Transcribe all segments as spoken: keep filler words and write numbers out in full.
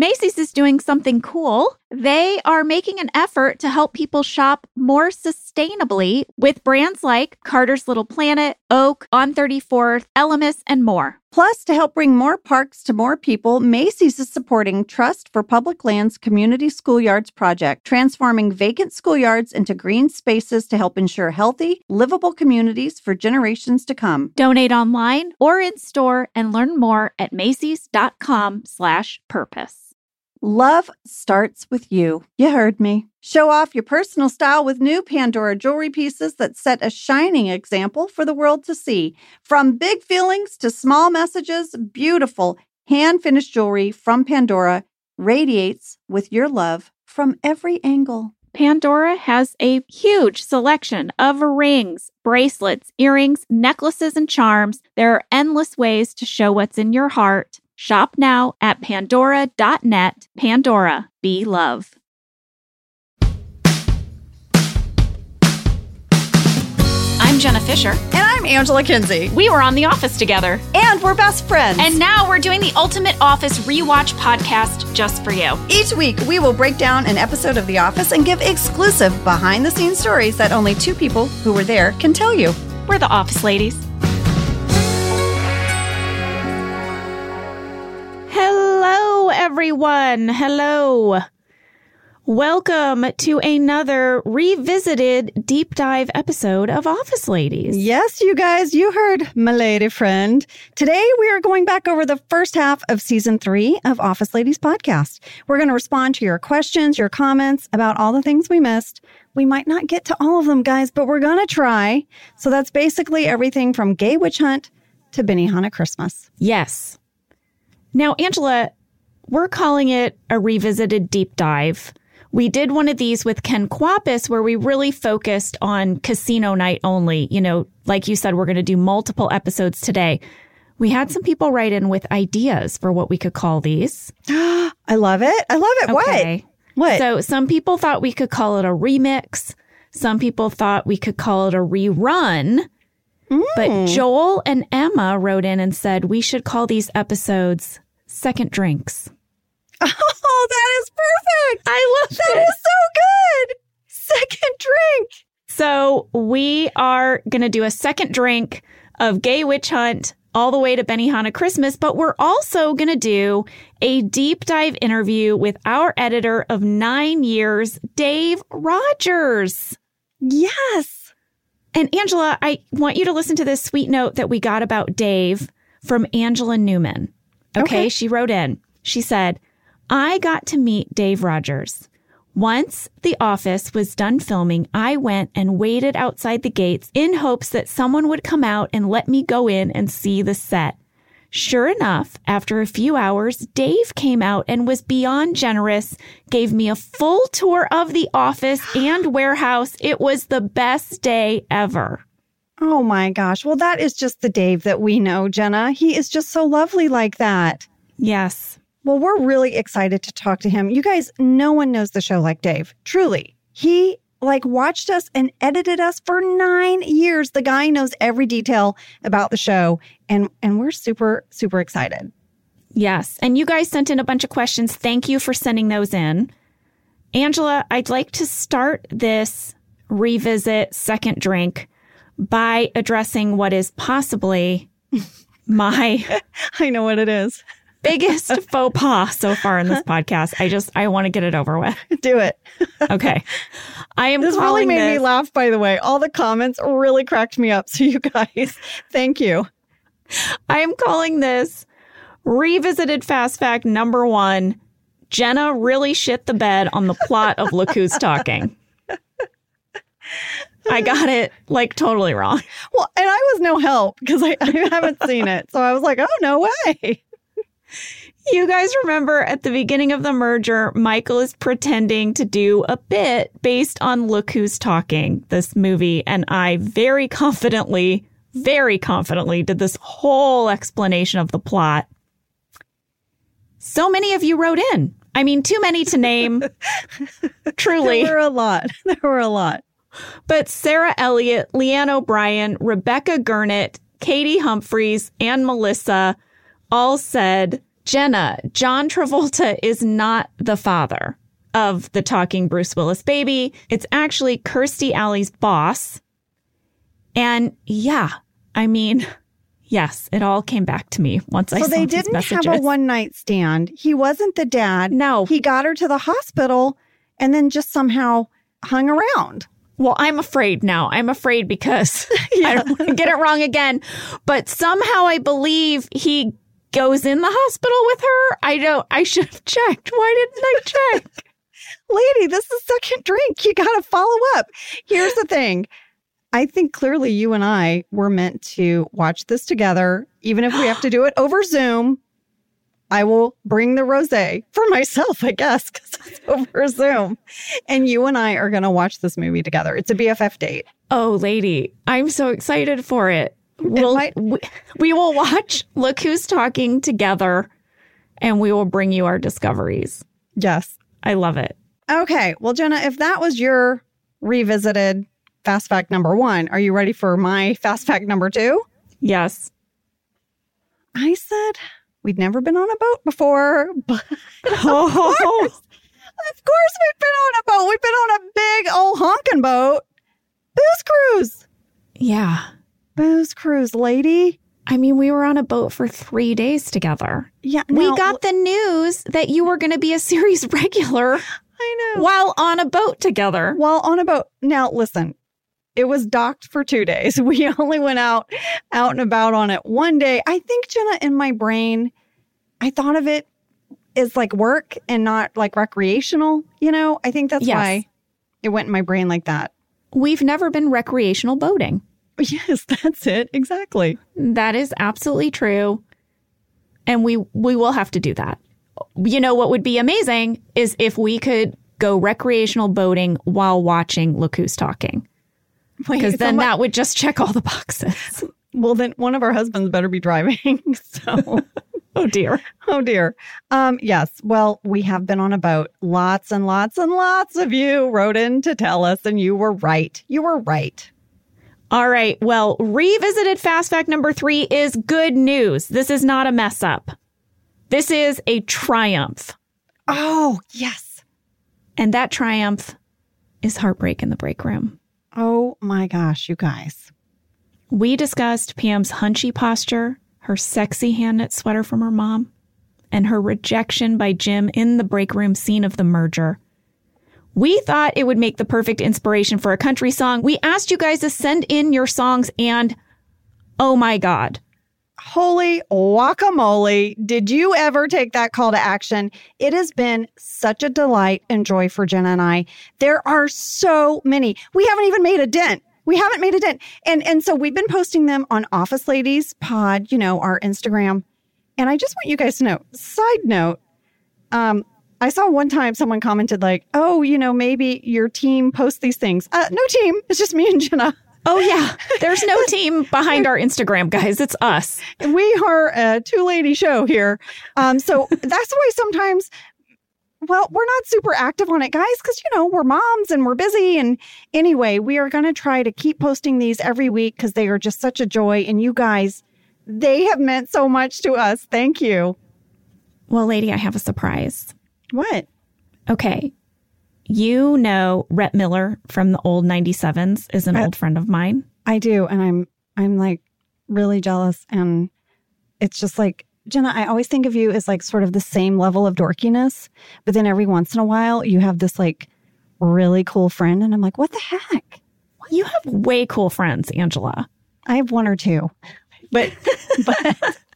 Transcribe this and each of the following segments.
Macy's is doing something cool. They are making an effort to help people shop more sustainably with brands like Carter's Little Planet, Oak, On thirty-fourth, Elemis, and more. Plus, to help bring more parks to more people, Macy's is supporting Trust for Public Lands Community Schoolyards project, transforming vacant schoolyards into green spaces to help ensure healthy, livable communities for generations to come. Donate online or in store and learn more at Macy's.com slash purpose. Love starts with you. You heard me. Show off your personal style with new Pandora jewelry pieces that set a shining example for the world to see. From big feelings to small messages, beautiful hand-finished jewelry from Pandora radiates with your love from every angle. Pandora has a huge selection of rings, bracelets, earrings, necklaces, and charms. There are endless ways to show what's in your heart. Shop now at pandora dot net. Pandora, be love. I'm Jenna Fisher. And I'm Angela Kinsey. We were on The Office together. And we're best friends. And now we're doing the Ultimate Office Rewatch podcast just for you. Each week, we will break down an episode of The Office and give exclusive behind-the-scenes stories that only two people who were there can tell you. We're the Office Ladies. Hello, everyone. Hello. Welcome to another revisited deep dive episode of Office Ladies. Yes, you guys, you heard my lady friend. Today, we are going back over the first half of season three of Office Ladies podcast. We're going to respond to your questions, your comments about all the things we missed. We might not get to all of them, guys, but we're going to try. So that's basically everything from Gay Witch Hunt to Benihana Christmas. Yes. Now, Angela, we're calling it a revisited deep dive. We did one of these with Ken Kwapis where we really focused on casino night only. You know, like you said, we're going to do multiple episodes today. We had some people write in with ideas for what we could call these. I love it. I love it. Okay. What? What? So some people thought we could call it a remix. Some people thought we could call it a rerun. Mm. But Joel and Emma wrote in and said we should call these episodes Second Drinks. Oh, that is perfect. I love that. That is so good. Second drink. So we are going to do a second drink of Gay Witch Hunt all the way to Benihana Christmas, but we're also going to do a deep dive interview with our editor of nine years, Dave Rogers. Yes. And Angela, I want you to listen to this sweet note that we got about Dave from Angela Newman. Okay, okay. She wrote in. She said, I got to meet Dave Rogers. Once The Office was done filming, I went and waited outside the gates in hopes that someone would come out and let me go in and see the set. Sure enough, after a few hours, Dave came out and was beyond generous, gave me a full tour of the office and warehouse. It was the best day ever. Oh my gosh. Well, that is just the Dave that we know, Jenna. He is just so lovely like that. Yes. Well, we're really excited to talk to him. You guys, no one knows the show like Dave. Truly. He like watched us and edited us for nine years. The guy knows every detail about the show. And, and we're super, super excited. Yes. And you guys sent in a bunch of questions. Thank you for sending those in. Angela, I'd like to start this revisit second drink by addressing what is possibly my... I know what it is. biggest faux pas so far in this podcast. I just, I want to get it over with. Do it. Okay. I am This really made this, me laugh, by the way. All the comments really cracked me up. So you guys, thank you. I am calling this revisited fast fact number one. Jenna really shit the bed on the plot of Look Who's Talking. I got it like totally wrong. Well, and I was no help because I, I haven't seen it. So I was like, oh, no way. You guys remember at the beginning of the merger, Michael is pretending to do a bit based on Look Who's Talking, this movie. And I very confidently, very confidently did this whole explanation of the plot. So many of you wrote in. I mean, too many to name. Truly. There were a lot. There were a lot. But Sarah Elliott, Leanne O'Brien, Rebecca Gurnett, Katie Humphreys, and Melissa all said Jenna, John Travolta is not the father of the talking Bruce Willis baby. It's actually Kirstie Alley's boss. And yeah, I mean, yes, it all came back to me once I saw So they these didn't messages. have a one night stand. He wasn't the dad. No. He got her to the hospital and then just somehow hung around. Well, I'm afraid now. I'm afraid because I don't want to get it wrong again. But somehow I believe he goes in the hospital with her. I don't, I should have checked. Why didn't I check? Lady, this is second drink. You got to follow up. Here's the thing. I think clearly you and I were meant to watch this together, even if we have to do it over Zoom. I will bring the rosé for myself, I guess, because it's over Zoom. And you and I are going to watch this movie together. It's a B F F date. Oh, lady, I'm so excited for it. We'll, might- we, we will watch Look Who's Talking together, and we will bring you our discoveries. Yes. I love it. Okay. Well, Jenna, if that was your revisited fast fact number one, are you ready for my fast fact number two? Yes. I said we'd never been on a boat before, but Oh. of course, of course we've been on a boat. We've been on a big old honking boat. Booze cruise. Yeah. Booze cruise, lady. I mean, we were on a boat for three days together. Yeah. We now- got the news that you were going to be a series regular I know. while on a boat together. While on a boat. Now, listen, it was docked for two days. We only went out, out and about on it one day. I think, Jenna, in my brain, I thought of it as like work and not like recreational. You know, I think that's Yes. why it went in my brain like that. We've never been recreational boating. Yes, that's it. Exactly. That is absolutely true. And we we will have to do that. You know what would be amazing is if we could go recreational boating while watching Look Who's Talking. Because then that would just check all the boxes. Well, then one of our husbands better be driving. So, Oh, dear. oh dear. Um, yes. Well, we have been on a boat. Lots and lots and lots of you wrote in to tell us, and you were right. You were right. All right. Well, revisited fast fact number three is good news. This is not a mess up. This is a triumph. Oh, yes. And that triumph is heartbreak in the break room. Oh my gosh, you guys. We discussed Pam's hunchy posture, her sexy hand knit sweater from her mom, and her rejection by Jim in the break room scene of the merger. We thought it would make the perfect inspiration for a country song. We asked you guys to send in your songs, and oh my God. Holy guacamole. Did you ever take that call to action? It has been such a delight and joy for Jenna and I. There are so many. We haven't even made a dent. We haven't made a dent. And and so we've been posting them on Office Ladies Pod, you know, our Instagram. And I just want you guys to know, side note, um, I saw one time someone commented like, oh, you know, maybe your team posts these things. Uh, no team. It's just me and Jenna. Oh, yeah. There's no team behind our Instagram, guys. It's us. We are a two-lady show here. Um, so that's why sometimes, well, we're not super active on it, guys, because, you know, we're moms and we're busy. And anyway, we are going to try to keep posting these every week because they are just such a joy. And you guys, they have meant so much to us. Thank you. Well, lady, I have a surprise. What? Okay. You know Rhett Miller from the old ninety-sevens is an Uh, old friend of mine. I do. And I'm, I'm like really jealous. And it's just like, Jenna, I always think of you as like sort of the same level of dorkiness. But then every once in a while, you have this like really cool friend. And I'm like, what the heck? You have way cool friends, Angela. I have one or two. But, but,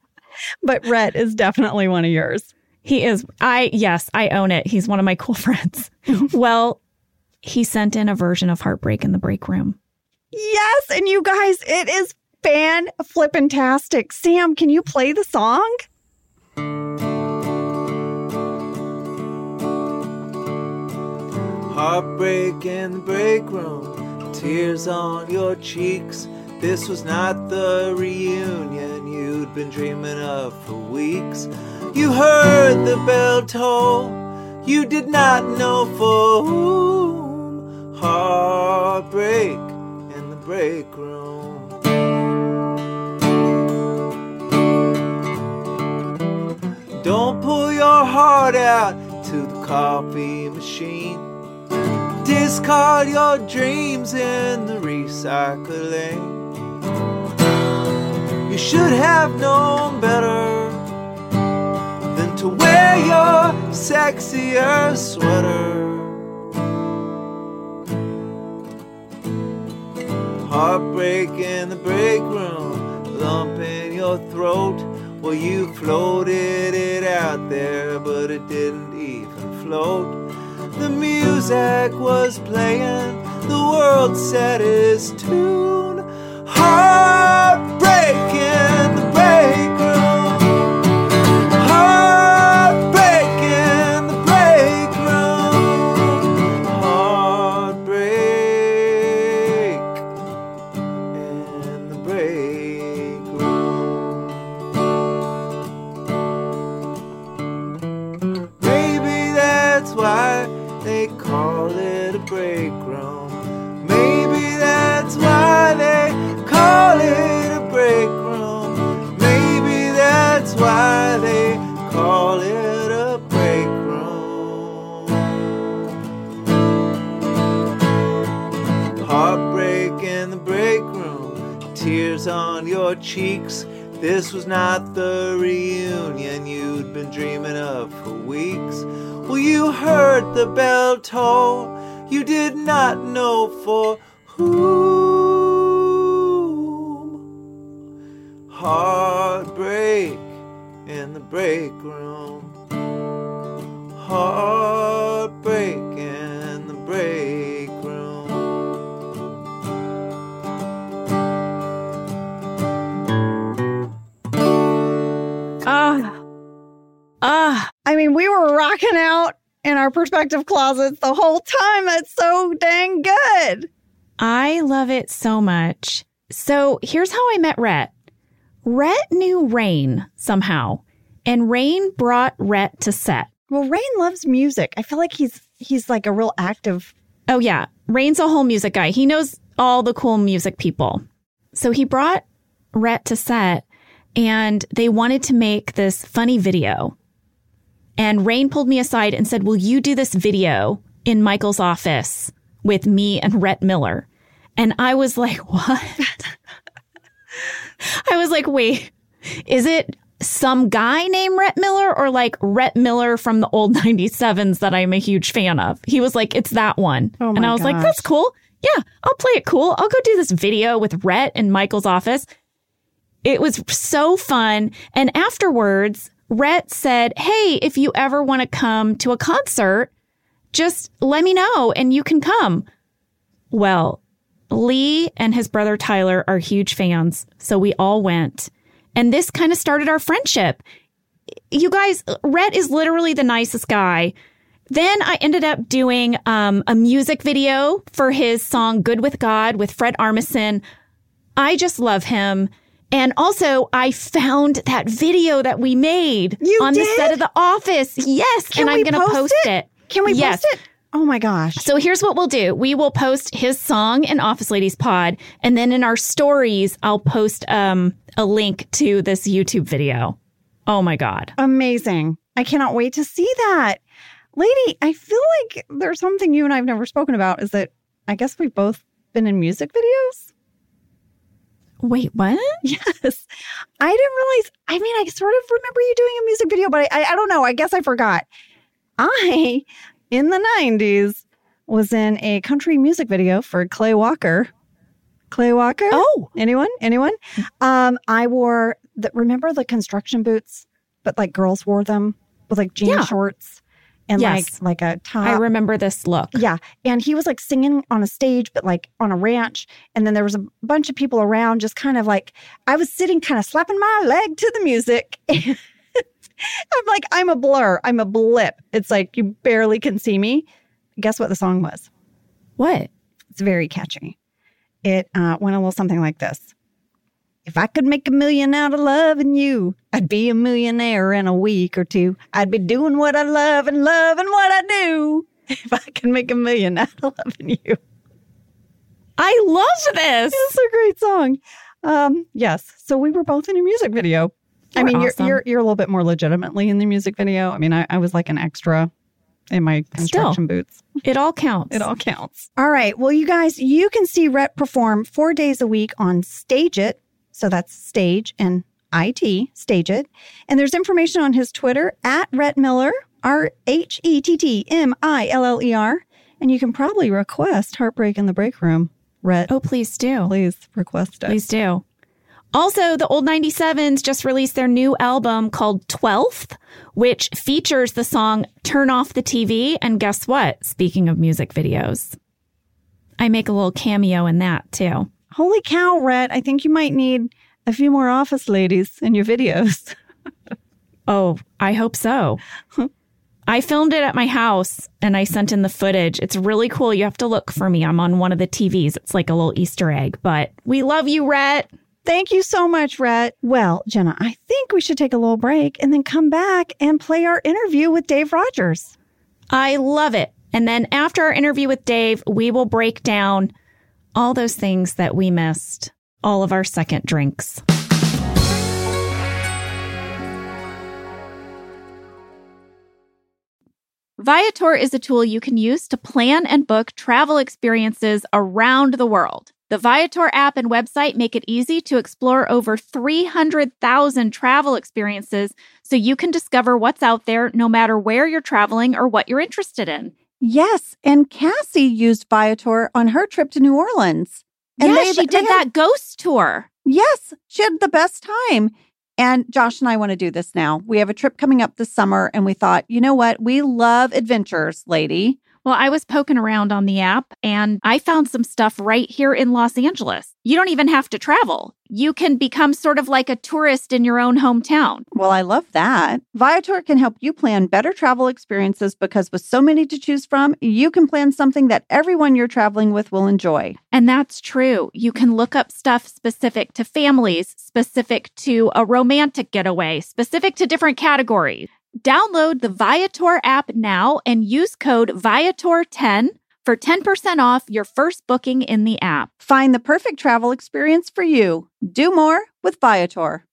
but Rhett is definitely one of yours. He is. I, yes, I own it. He's one of my cool friends. Well, he sent in a version of Heartbreak in the Break Room. Yes. And you guys, it is fan-flippin-tastic. Sam, can you play the song? Heartbreak in the break room, tears on your cheeks. This was not the reunion you'd been dreaming of for weeks. You heard the bell toll, you did not know for whom. Heartbreak in the break room. Don't pull your heart out to the coffee machine. Discard your dreams in the recycling. You should have known better than to wear your sexier sweater. Heartbreak in the break room, lump in your throat. Well, you floated it out there, but it didn't even float. The music was playing, the world set its tune. Heartbreak in the break room. Heartbreak in the break room. Heartbreak in the break room. Maybe that's why they call it a break room. Maybe that's why they call it a break room. Maybe that's why they call it a break room. Heartbreak in the break room, tears on your cheeks. This was not the reunion you'd been dreaming of for weeks. Well, you heard the bell toll, you did not know for whom. Heartbreak in the break room. Heartbreak in the break room. Ah. Ah. I mean, we were rocking out in our perspective closets the whole time. That's so dang good. I love it so much. So here's how I met Rhett. Rhett knew Rain somehow, and Rain brought Rhett to set. Well, Rain loves music. I feel like he's he's like a real active. Oh, yeah. Rain's a whole music guy. He knows all the cool music people. So he brought Rhett to set, and they wanted to make this funny video. And Rain pulled me aside and said, will you do this video in Michael's office with me and Rhett Miller? And I was like, what? I was like, wait, is it some guy named Rhett Miller or like Rhett Miller from the old ninety-sevens that I'm a huge fan of? He was like, it's that one. Oh my and I was gosh. like, that's cool. Yeah, I'll play it cool. I'll go do this video with Rhett in Michael's office. It was so fun. And afterwards, Rhett said, hey, if you ever want to come to a concert, just let me know and you can come. Well, Lee and his brother Tyler are huge fans, so we all went. And this kind of started our friendship. You guys, Rhett is literally the nicest guy. Then I ended up doing um, a music video for his song Good With God with Fred Armisen. I just love him. And also, I found that video that we made You on did? the set of The Office. Yes, Can and I'm we going to post post it? it. Can we Yes. post it? Oh my gosh. So here's what we'll do. We will post his song in Office Ladies Pod. And then in our stories, I'll post um, a link to this YouTube video. Oh, my God. Amazing. I cannot wait to see that. Lady, I feel like there's something you and I have never spoken about is that I guess we've both been in music videos. Wait, what? Yes. I didn't realize. I mean, I sort of remember you doing a music video, but I, I, I don't know. I guess I forgot. I, in the nineties, was in a country music video for Clay Walker. Clay Walker? Oh. Anyone? Anyone? Um, I wore, the, remember the construction boots, but like girls wore them with like jean Yeah. shorts and Yes. like like a top. I remember this look. Yeah. And he was like singing on a stage, but like on a ranch. And then there was a bunch of people around just kind of like, I was sitting kind of slapping my leg to the music. I'm like, I'm a blur. I'm a blip. It's like you barely can see me. Guess what the song was? What? It's very catchy. It uh, went a little something like this. If I could make a million out of loving you, I'd be a millionaire in a week or two. I'd be doing what I love and loving what I do. If I could make a million out of loving you. I love this. It's a great song. Um, yes. So we were both in a music video. I mean, you're, awesome. you're you're a little bit more legitimately in the music video. I mean, I, I was like an extra in my construction Still, boots. It all counts. It all counts. All right. Well, you guys, you can see Rhett perform four days a week on Stage It. So that's Stage and I T, Stage It. And there's information on his Twitter at Rhett Miller, R H E T T M I L L E R. And you can probably request Heartbreak in the Break Room. Rhett, Oh, please do. please request it. Please do. Also, the Old ninety-sevens just released their new album called twelfth, which features the song Turn Off the T V. And guess what? Speaking of music videos, I make a little cameo in that too. Holy cow, Rhett. I think you might need a few more office ladies in your videos. Oh, I hope so. I filmed it at my house and I sent in the footage. It's really cool. You have to look for me. I'm on one of the T Vs. It's like a little Easter egg, but we love you, Rhett. Thank you so much, Rhett. Well, Jenna, I think we should take a little break and then come back and play our interview with Dave Rogers. I love it. And then after our interview with Dave, we will break down all those things that we missed, all of our second drinks. Viator is a tool you can use to plan and book travel experiences around the world. The Viator app and website make it easy to explore over three hundred thousand travel experiences so you can discover what's out there no matter where you're traveling or what you're interested in. Yes, and Cassie used Viator on her trip to New Orleans. And yeah, they- she they did had- that ghost tour. Yes, she had the best time. And Josh and I want to do this now. We have a trip coming up this summer, and we thought, you know what? We love adventures, lady. Well, I was poking around on the app and I found some stuff right here in Los Angeles. You don't even have to travel. You can become sort of like a tourist in your own hometown. Well, I love that. Viator can help you plan better travel experiences because with so many to choose from, you can plan something that everyone you're traveling with will enjoy. And that's true. You can look up stuff specific to families, specific to a romantic getaway, specific to different categories. Download the Viator app now and use code Viator ten for ten percent off your first booking in the app. Find the perfect travel experience for you. Do more with Viator.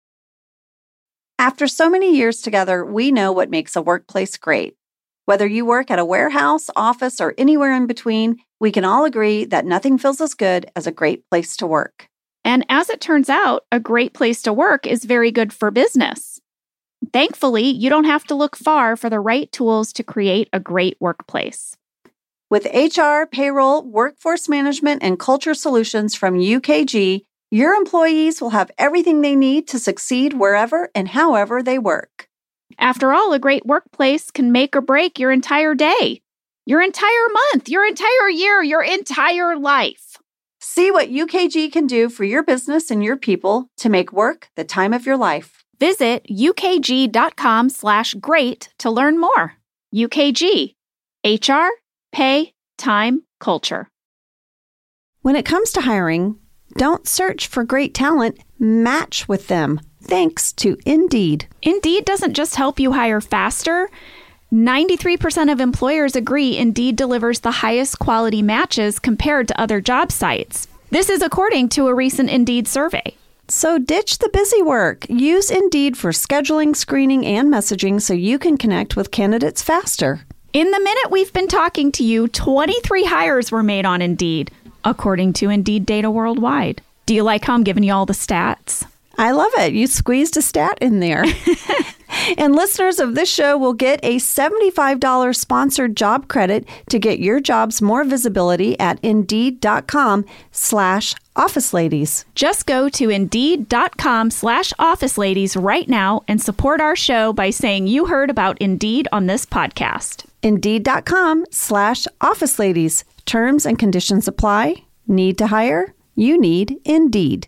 After so many years together, we know what makes a workplace great. Whether you work at a warehouse, office, or anywhere in between, we can all agree that nothing feels as good as a great place to work. And as it turns out, a great place to work is very good for business. Thankfully, you don't have to look far for the right tools to create a great workplace. With H R, payroll, workforce management, and culture solutions from U K G, your employees will have everything they need to succeed wherever and however they work. After all, a great workplace can make or break your entire day, your entire month, your entire year, your entire life. See what U K G can do for your business and your people to make work the time of your life. Visit ukg.com slash great to learn more. U K G, H R, pay, time, culture. When it comes to hiring, don't search for great talent, match with them. Thanks to Indeed. Indeed doesn't just help you hire faster. ninety-three percent of employers agree Indeed delivers the highest quality matches compared to other job sites. This is according to a recent Indeed survey. So ditch the busy work. Use Indeed for scheduling, screening, and messaging so you can connect with candidates faster. In the minute we've been talking to you, twenty-three hires were made on Indeed, according to Indeed data worldwide. Do you like how I'm giving you all the stats? I love it. You squeezed a stat in there. And listeners of this show will get a seventy-five dollars sponsored job credit to get your jobs more visibility at Indeed.com slash Office Ladies. Just go to Indeed.com slash Office Ladies right now and support our show by saying you heard about Indeed on this podcast. Indeed.com slash Office Ladies. Terms and conditions apply. Need to hire? You need Indeed.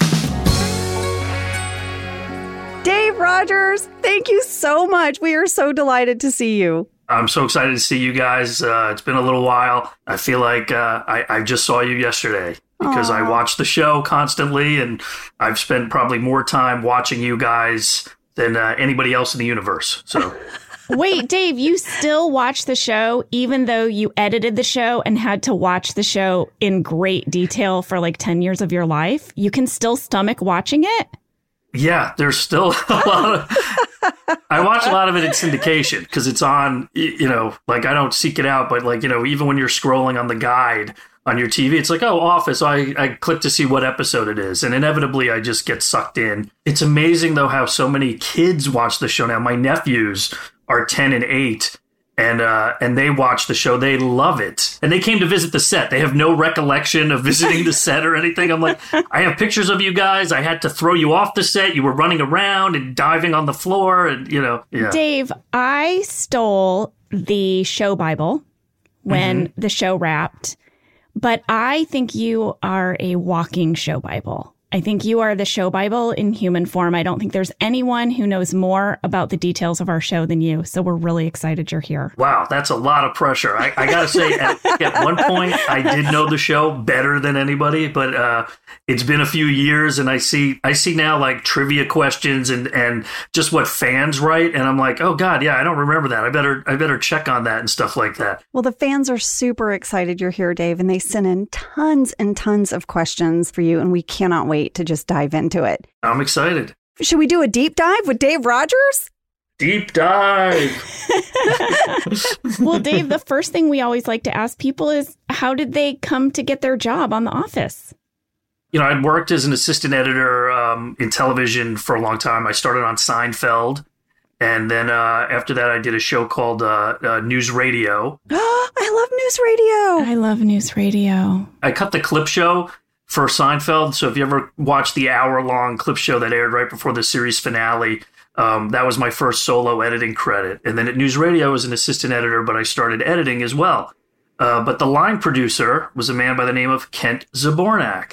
Dave Rogers, thank you so much. We are so delighted to see you. I'm so excited to see you guys. Uh, it's been a little while. I feel like uh, I, I just saw you yesterday because Aww. I watch the show constantly, and I've spent probably more time watching you guys than uh, anybody else in the universe. So, wait, Dave, you still watch the show even though you edited the show and had to watch the show in great detail for like ten years of your life? You can still stomach watching it? Yeah, there's still a lot of. I watch a lot of it in syndication because it's on, you know, like I don't seek it out, but like, you know, even when you're scrolling on the guide on your T V, it's like, oh, Office. I, I click to see what episode it is. And inevitably, I just get sucked in. It's amazing, though, how so many kids watch the show now. My nephews are ten and eight. And uh, and they watch the show. They love it. And they came to visit the set. They have no recollection of visiting the set or anything. I'm like, I have pictures of you guys. I had to throw you off the set. You were running around and diving on the floor. And, you know, yeah. Dave, I stole the show Bible when Mm-hmm. the show wrapped. But I think you are a walking show Bible. I think you are the show Bible in human form. I don't think there's anyone who knows more about the details of our show than you. So we're really excited you're here. Wow, that's a lot of pressure. I, I got to say, at, at one point, I did know the show better than anybody, but uh, it's been a few years, and I see I see now like trivia questions and, and just what fans write, and I'm like, oh God, yeah, I don't remember that. I better I better check on that and stuff like that. Well, the fans are super excited you're here, Dave, and they sent in tons and tons of questions for you, and we cannot wait to just dive into it. I'm excited. Should we do a deep dive with Dave Rogers? Deep dive. Well, Dave, the first thing we always like to ask people is, how did they come to get their job on The Office? You know, I'd worked as an assistant editor um, in television for a long time. I started on Seinfeld. And then uh, after that, I did a show called uh, uh, News Radio. I love news radio. I love news radio. I cut the clip show for Seinfeld. So if you ever watched the hour-long clip show that aired right before the series finale, um, that was my first solo editing credit. And then at News Radio, I was an assistant editor, but I started editing as well. Uh, but the line producer was a man by the name of Kent Zabornak.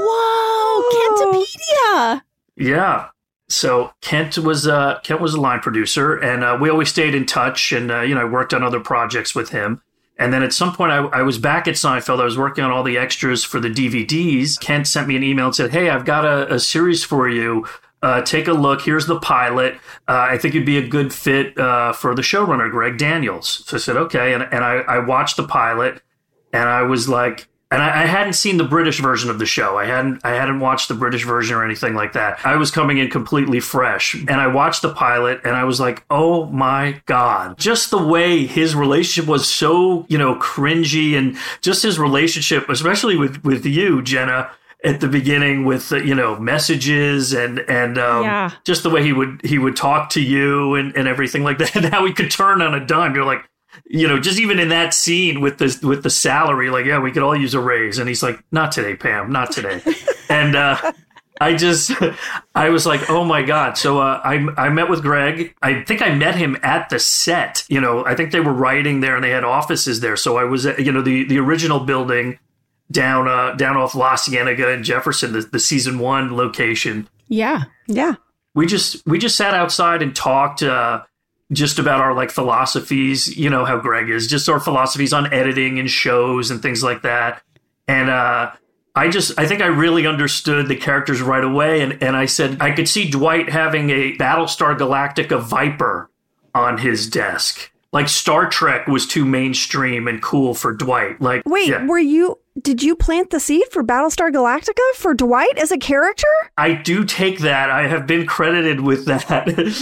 Whoa, Kentopedia. Yeah. So Kent was uh, Kent was a line producer, and uh, we always stayed in touch. And uh, you know, I worked on other projects with him. And then at some point, I, I was back at Seinfeld. I was working on all the extras for the D V Ds. Kent sent me an email and said, "Hey, I've got a, a series for you. Uh, take a look. Here's the pilot. Uh, I think you'd be a good fit uh, for the showrunner, Greg Daniels." So I said, "Okay." And and I, I watched the pilot, and I was like. And I, I hadn't seen the British version of the show. I hadn't I hadn't watched the British version or anything like that. I was coming in completely fresh. And I watched the pilot and I was like, oh my God. Just the way his relationship was so, you know, cringy, and just his relationship, especially with, with you, Jenna, at the beginning with, uh, you know, messages and, and um, Yeah. just the way he would he would talk to you and, and everything like that. And how he could turn on a dime. You're like, you know, just even in that scene with the with the salary, like, yeah, we could all use a raise. And he's like, not today, Pam, not today. and uh, I just, I was like, oh my God. So uh, I I met with Greg. I think I met him at the set. You know, I think they were writing there and they had offices there. So I was at, you know, the, the original building down uh, down off La Cienega in Jefferson, the, the season one location. Yeah. Yeah. We just we just sat outside and talked uh, just about our like philosophies, you know how Greg is, just our philosophies on editing and shows and things like that. And uh, I just I think I really understood the characters right away. And, and I said I could see Dwight having a Battlestar Galactica Viper on his desk. Like Star Trek was too mainstream and cool for Dwight. Like, Wait, yeah. were you, did you plant the seed for Battlestar Galactica for Dwight as a character? I do take that. I have been credited with that. That's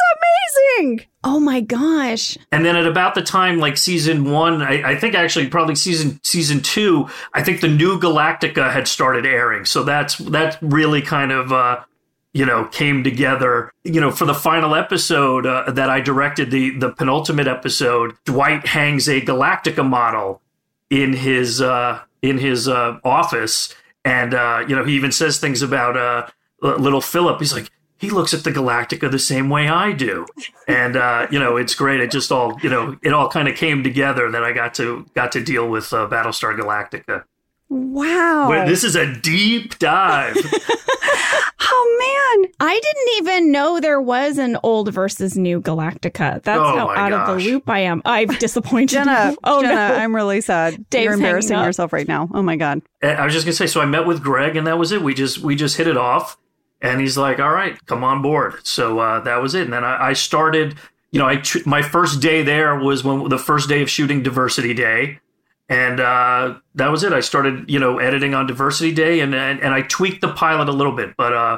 amazing. Oh my gosh. And then at about the time, like season one, I, I think actually probably season season two, I think the new Galactica had started airing. So that's that really kind of, uh, you know, came together. You know, for the final episode uh, that I directed, the the penultimate episode, Dwight hangs a Galactica model in his uh, in his uh, office, and uh, you know, he even says things about uh, little Philip. He's like, he looks at the Galactica the same way I do. And, uh, you know, it's great. It just all, you know, it all kind of came together that I got to got to deal with uh, Battlestar Galactica. Wow. But this is a deep dive. Oh, man. I didn't even know there was an old versus new Galactica. That's Oh, how my out of gosh. the loop I am. I've disappointed Jenna, you. Oh, Jenna, no. I'm really sad. Dave's You're embarrassing hanging up. yourself right now. Oh, my God. And I was just going to say, so I met with Greg and that was it. We just we just hit it off. And he's like, all right, come on board. So uh, that was it. And then I, I started, you know, I tr- my first day there was when the first day of shooting Diversity Day. And uh, that was it. I started, you know, editing on Diversity Day, and, and and I tweaked the pilot a little bit. But uh,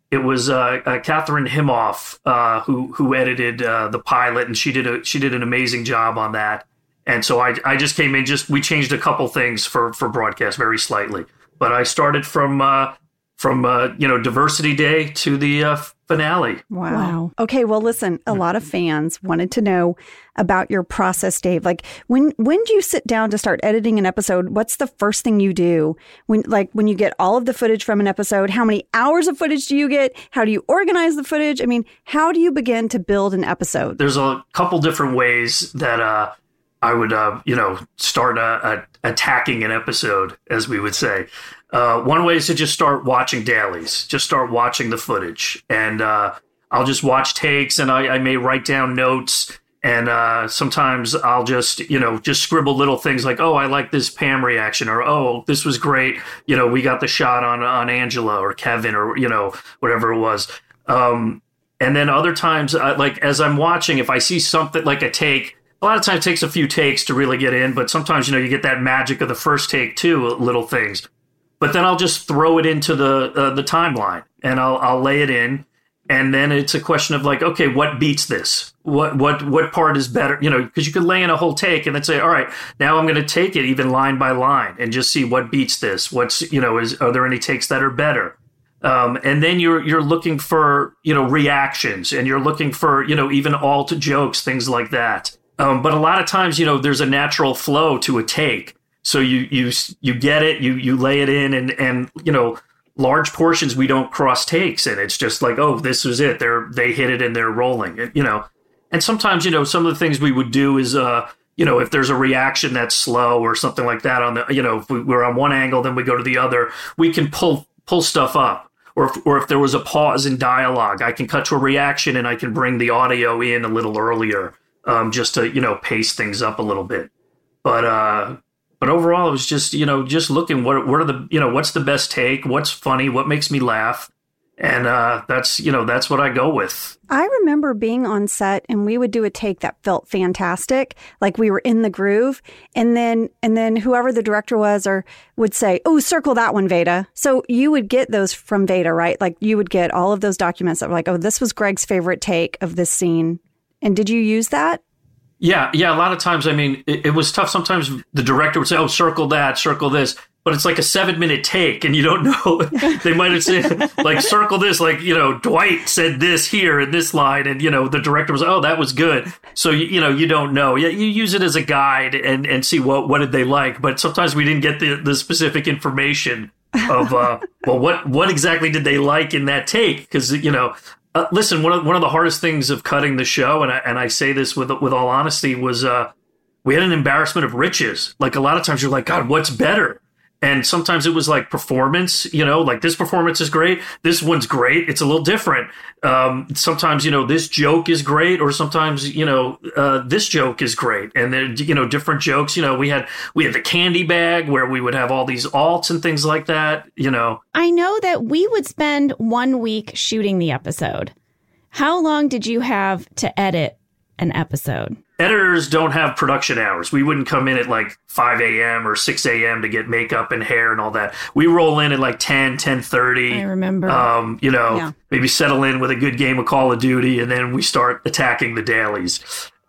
it was uh, uh, Catherine Himoff uh, who who edited uh, the pilot, and she did a she did an amazing job on that. And so I I just came in, just we changed a couple things for for broadcast very slightly, but I started from uh, from uh, you know Diversity Day to the uh, finale. Wow. wow. Okay. Well, listen, a lot of fans wanted to know about your process, Dave. Like when, when do you sit down to start editing an episode? What's the first thing you do when, like when you get all of the footage from an episode? How many hours of footage do you get? How do you organize the footage? I mean, how do you begin to build an episode? There's a couple different ways that, uh, I would, uh, you know, start uh, uh, attacking an episode, as we would say. Uh, one way is to just start watching dailies, just start watching the footage. And uh, I'll just watch takes, and I, I may write down notes. And uh, sometimes I'll just, you know, just scribble little things like, oh, I like this Pam reaction, or, oh, this was great. You know, we got the shot on, on Angela or Kevin or, you know, whatever it was. Um, and then other times, uh, like as I'm watching, if I see something like a take, a lot of times it takes a few takes to really get in, but sometimes, you know, you get that magic of the first take too, little things. But then I'll just throw it into the uh, the timeline, and I'll I'll lay it in, and then it's a question of like, okay, what beats this? What what what part is better? You know, because you could lay in a whole take and then say, all right, now I'm going to take it even line by line and just see what beats this. What's you know, is are there any takes that are better? Um, and then you're you're looking for you know reactions, and you're looking for you know even alt jokes, things like that. Um, but a lot of times, you know, there's a natural flow to a take. So you you you get it, you you lay it in, and and you know, large portions we don't cross takes, and it's just like, oh, this was it. They're they hit it and they're rolling, you know. And sometimes, you know, some of the things we would do is, uh, you know, if there's a reaction that's slow or something like that on the, you know, if we, we're on one angle, then we go to the other, we can pull pull stuff up. Or if, or if there was a pause in dialogue, I can cut to a reaction and I can bring the audio in a little earlier. Um, just to, you know, pace things up a little bit. But uh, but overall, it was just, you know, just looking what what are the, you know, what's the best take? What's funny? What makes me laugh? And uh, that's, you know, that's what I go with. I remember being on set and we would do a take that felt fantastic. Like we were in the groove. And then and then whoever the director was or would say, oh, circle that one, Veda. So you would get those from Veda, right? Like you would get all of those documents that were like, oh, this was Greg's favorite take of this scene. And did you use that? Yeah, yeah. A lot of times, I mean, it, it was tough. Sometimes the director would say, oh, circle that, circle this. But it's like a seven minute take and you don't know. They might have said, like, circle this, like, you know, Dwight said this here in this line. And, you know, the director was, oh, that was good. So, you, you know, you don't know. Yeah, you use it as a guide and, and see what, what did they like. But sometimes we didn't get the, the specific information of, uh, well, what, what exactly did they like in that take? Because, you know, Uh, listen, one of one of the hardest things of cutting the show, and I, and I say this with with all honesty, was uh, we had an embarrassment of riches. Like a lot of times, you're like, God, what's better? And sometimes it was like performance. You know, like this performance is great. This one's great. It's a little different. Um, sometimes, you know, this joke is great, or sometimes, you know, uh, this joke is great. And then, you know, different jokes. You know, we had we had the candy bag where we would have all these alts and things like that. You know, I know that we would spend one week shooting the episode. How long did you have to edit an episode? Editors don't have production hours. We wouldn't come in at like five a.m. or six a.m. to get makeup and hair and all that. We roll in at like ten, ten thirty. I remember. Um, you know, yeah. maybe settle in with a good game of Call of Duty, and then we start attacking the dailies.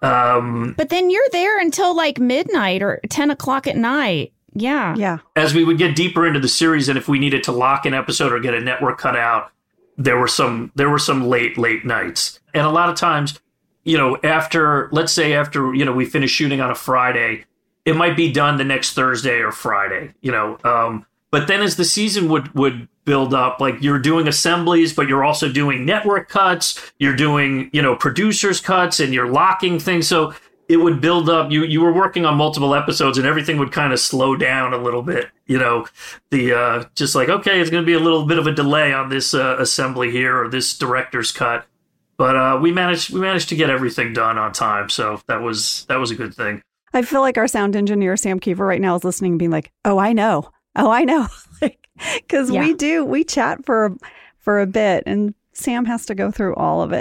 Um, but then you're there until like midnight or ten o'clock at night. Yeah. Yeah. As we would get deeper into the series, and if we needed to lock an episode or get a network cut out, there were some there were some late, late nights. And a lot of times, you know, after, let's say after, you know, we finish shooting on a Friday, it might be done the next Thursday or Friday, you know. Um, but then as the season would, would build up, like you're doing assemblies, but you're also doing network cuts, you're doing, you know, producers cuts, and you're locking things. So it would build up. You you were working on multiple episodes, and everything would kind of slow down a little bit. You know, the uh, just like, okay, it's going to be a little bit of a delay on this uh, assembly here or this director's cut. But uh, we managed we managed to get everything done on time, so that was that was a good thing. I feel like our sound engineer Sam Kiefer right now is listening and being like, "Oh, I know, oh, I know," because yeah. we do we chat for for a bit, and Sam has to go through all of it.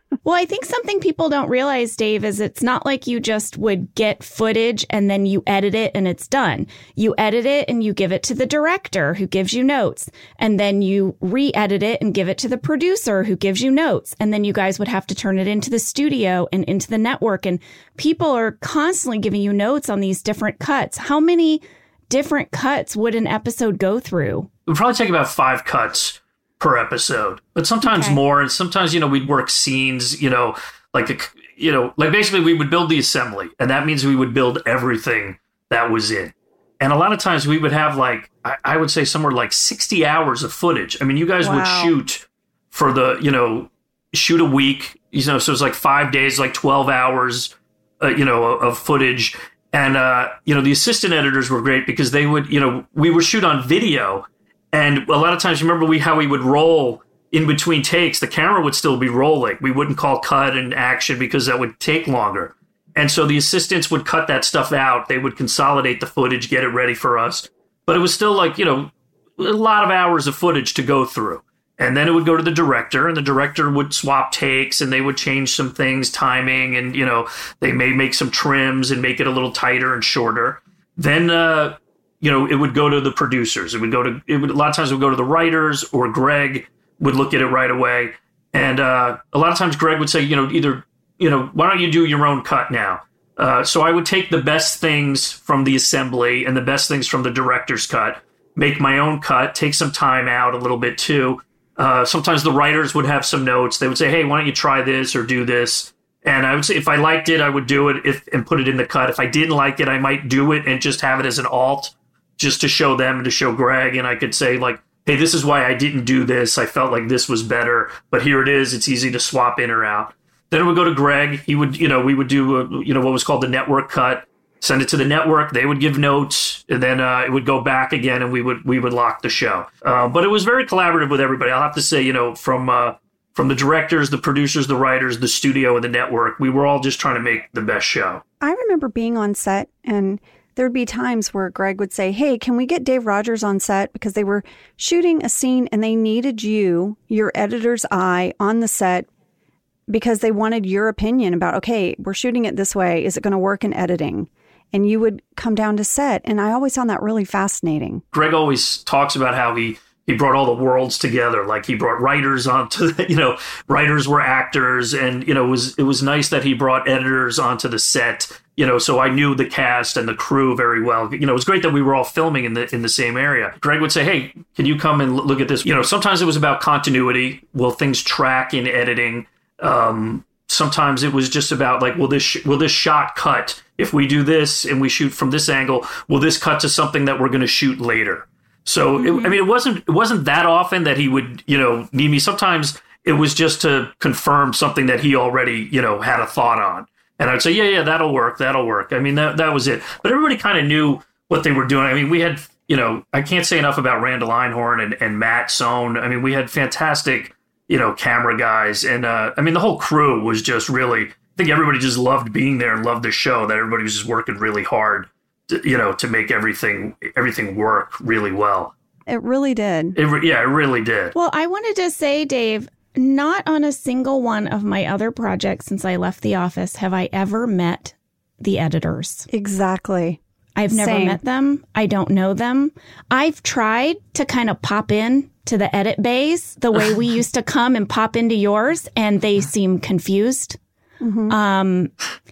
Well, I think something people don't realize, Dave, is it's not like you just would get footage and then you edit it and it's done. You edit it and you give it to the director who gives you notes. And then you re-edit it and give it to the producer who gives you notes. And then you guys would have to turn it into the studio and into the network. And people are constantly giving you notes on these different cuts. How many different cuts would an episode go through? It would probably take about five cuts per episode, but sometimes Okay. more. And sometimes, you know, we'd work scenes, you know, like, a, you know, like basically we would build the assembly, and that means we would build everything that was in. And a lot of times we would have like, I, I would say somewhere like sixty hours of footage. I mean, you guys Wow. would shoot for the, you know, shoot a week, you know, so it's like five days, like twelve hours, uh, you know, of footage. And, uh, you know, the assistant editors were great because they would, you know, we would shoot on video. And a lot of times, remember we how we would roll in between takes, the camera would still be rolling. We wouldn't call cut and action because that would take longer. And so the assistants would cut that stuff out. They would consolidate the footage, get it ready for us. But it was still like, you know, a lot of hours of footage to go through. And then it would go to the director, and the director would swap takes, and they would change some things, timing, and, you know, they may make some trims and make it a little tighter and shorter. Then, uh, you know, it would go to the producers. It would go to, it would, a lot of times it would go to the writers, or Greg would look at it right away. And uh, a lot of times Greg would say, you know, either, you know, why don't you do your own cut now? Uh, so I would take the best things from the assembly and the best things from the director's cut, make my own cut, take some time out a little bit too. Uh, sometimes the writers would have some notes. They would say, hey, why don't you try this or do this? And I would say if I liked it, I would do it if, and put it in the cut. If I didn't like it, I might do it and just have it as an alt, just to show them and to show Greg. And I could say, like, hey, this is why I didn't do this. I felt like this was better, but here it is. It's easy to swap in or out. Then it would go to Greg. He would, you know, we would do, a, you know, what was called the network cut, send it to the network. They would give notes, and then uh, it would go back again, and we would we would lock the show. Uh, but it was very collaborative with everybody. I'll have to say, you know, from uh, from the directors, the producers, the writers, the studio, and the network, we were all just trying to make the best show. I remember being on set, and there'd be times where Greg would say, hey, can we get Dave Rogers on set? Because they were shooting a scene and they needed you, your editor's eye, on the set because they wanted your opinion about, okay, we're shooting it this way. Is it going to work in editing? And you would come down to set. And I always found that really fascinating. Greg always talks about how he, he brought all the worlds together. Like he brought writers onto, the, you know, writers were actors. And, you know, it was, it was nice that he brought editors onto the set, you know, so I knew the cast and the crew very well. You know, it was great that we were all filming in the in the same area. Greg would say, hey, can you come and look at this? You know, sometimes it was about continuity. Will things track in editing? Um, sometimes it was just about like, will this, sh- will this shot cut? If we do this and we shoot from this angle, will this cut to something that we're going to shoot later? So, mm-hmm. it, I mean, it wasn't it wasn't that often that he would, you know, need me. Sometimes it was just to confirm something that he already, you know, had a thought on. And I'd say, yeah, yeah, that'll work. That'll work. I mean, that that was it. But everybody kind of knew what they were doing. I mean, we had, you know, I can't say enough about Randall Einhorn and, and Matt Sohn. I mean, we had fantastic, you know, camera guys. And uh, I mean, the whole crew was just really, I think everybody just loved being there and loved the show, that everybody was just working really hard, to, you know, to make everything everything work really well. It really did. It re- yeah, it really did. Well, I wanted to say, Dave, not on a single one of my other projects since I left the office have I ever met the editors. Exactly. I've never Same. met them. I don't know them. I've tried to kind of pop in to the edit bays the way we used to come and pop into yours, and they seem confused. Mm-hmm. Um,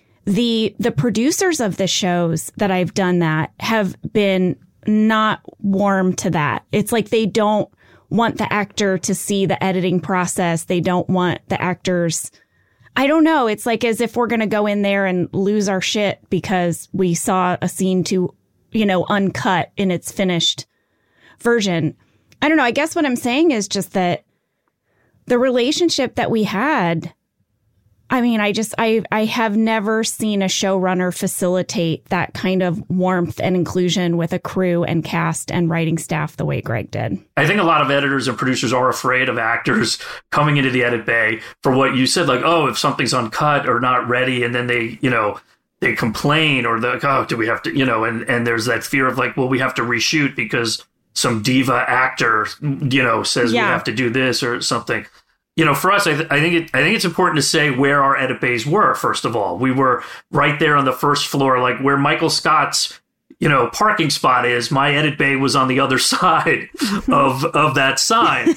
the the producers of the shows that I've done that have been not warm to that. It's like they don't want the actor to see the editing process. They don't want the actors. I don't know. It's like as if we're going to go in there and lose our shit because we saw a scene to, you know, uncut in its finished version. I don't know. I guess what I'm saying is just that the relationship that we had, I mean, I just, I, I have never seen a showrunner facilitate that kind of warmth and inclusion with a crew and cast and writing staff the way Greg did. I think a lot of editors and producers are afraid of actors coming into the edit bay for what you said, like, oh, if something's uncut or not ready, and then they, you know, they complain, or they're like, oh, do we have to, you know, and, and there's that fear of like, well, we have to reshoot because some diva actor, you know, says Yeah. we have to do this or something. you know, for us, I, th- I think it, I think it's important to say where our edit bays were. First of all, we were right there on the first floor, like where Michael Scott's, you know, parking spot is. My edit bay was on the other side of of that sign.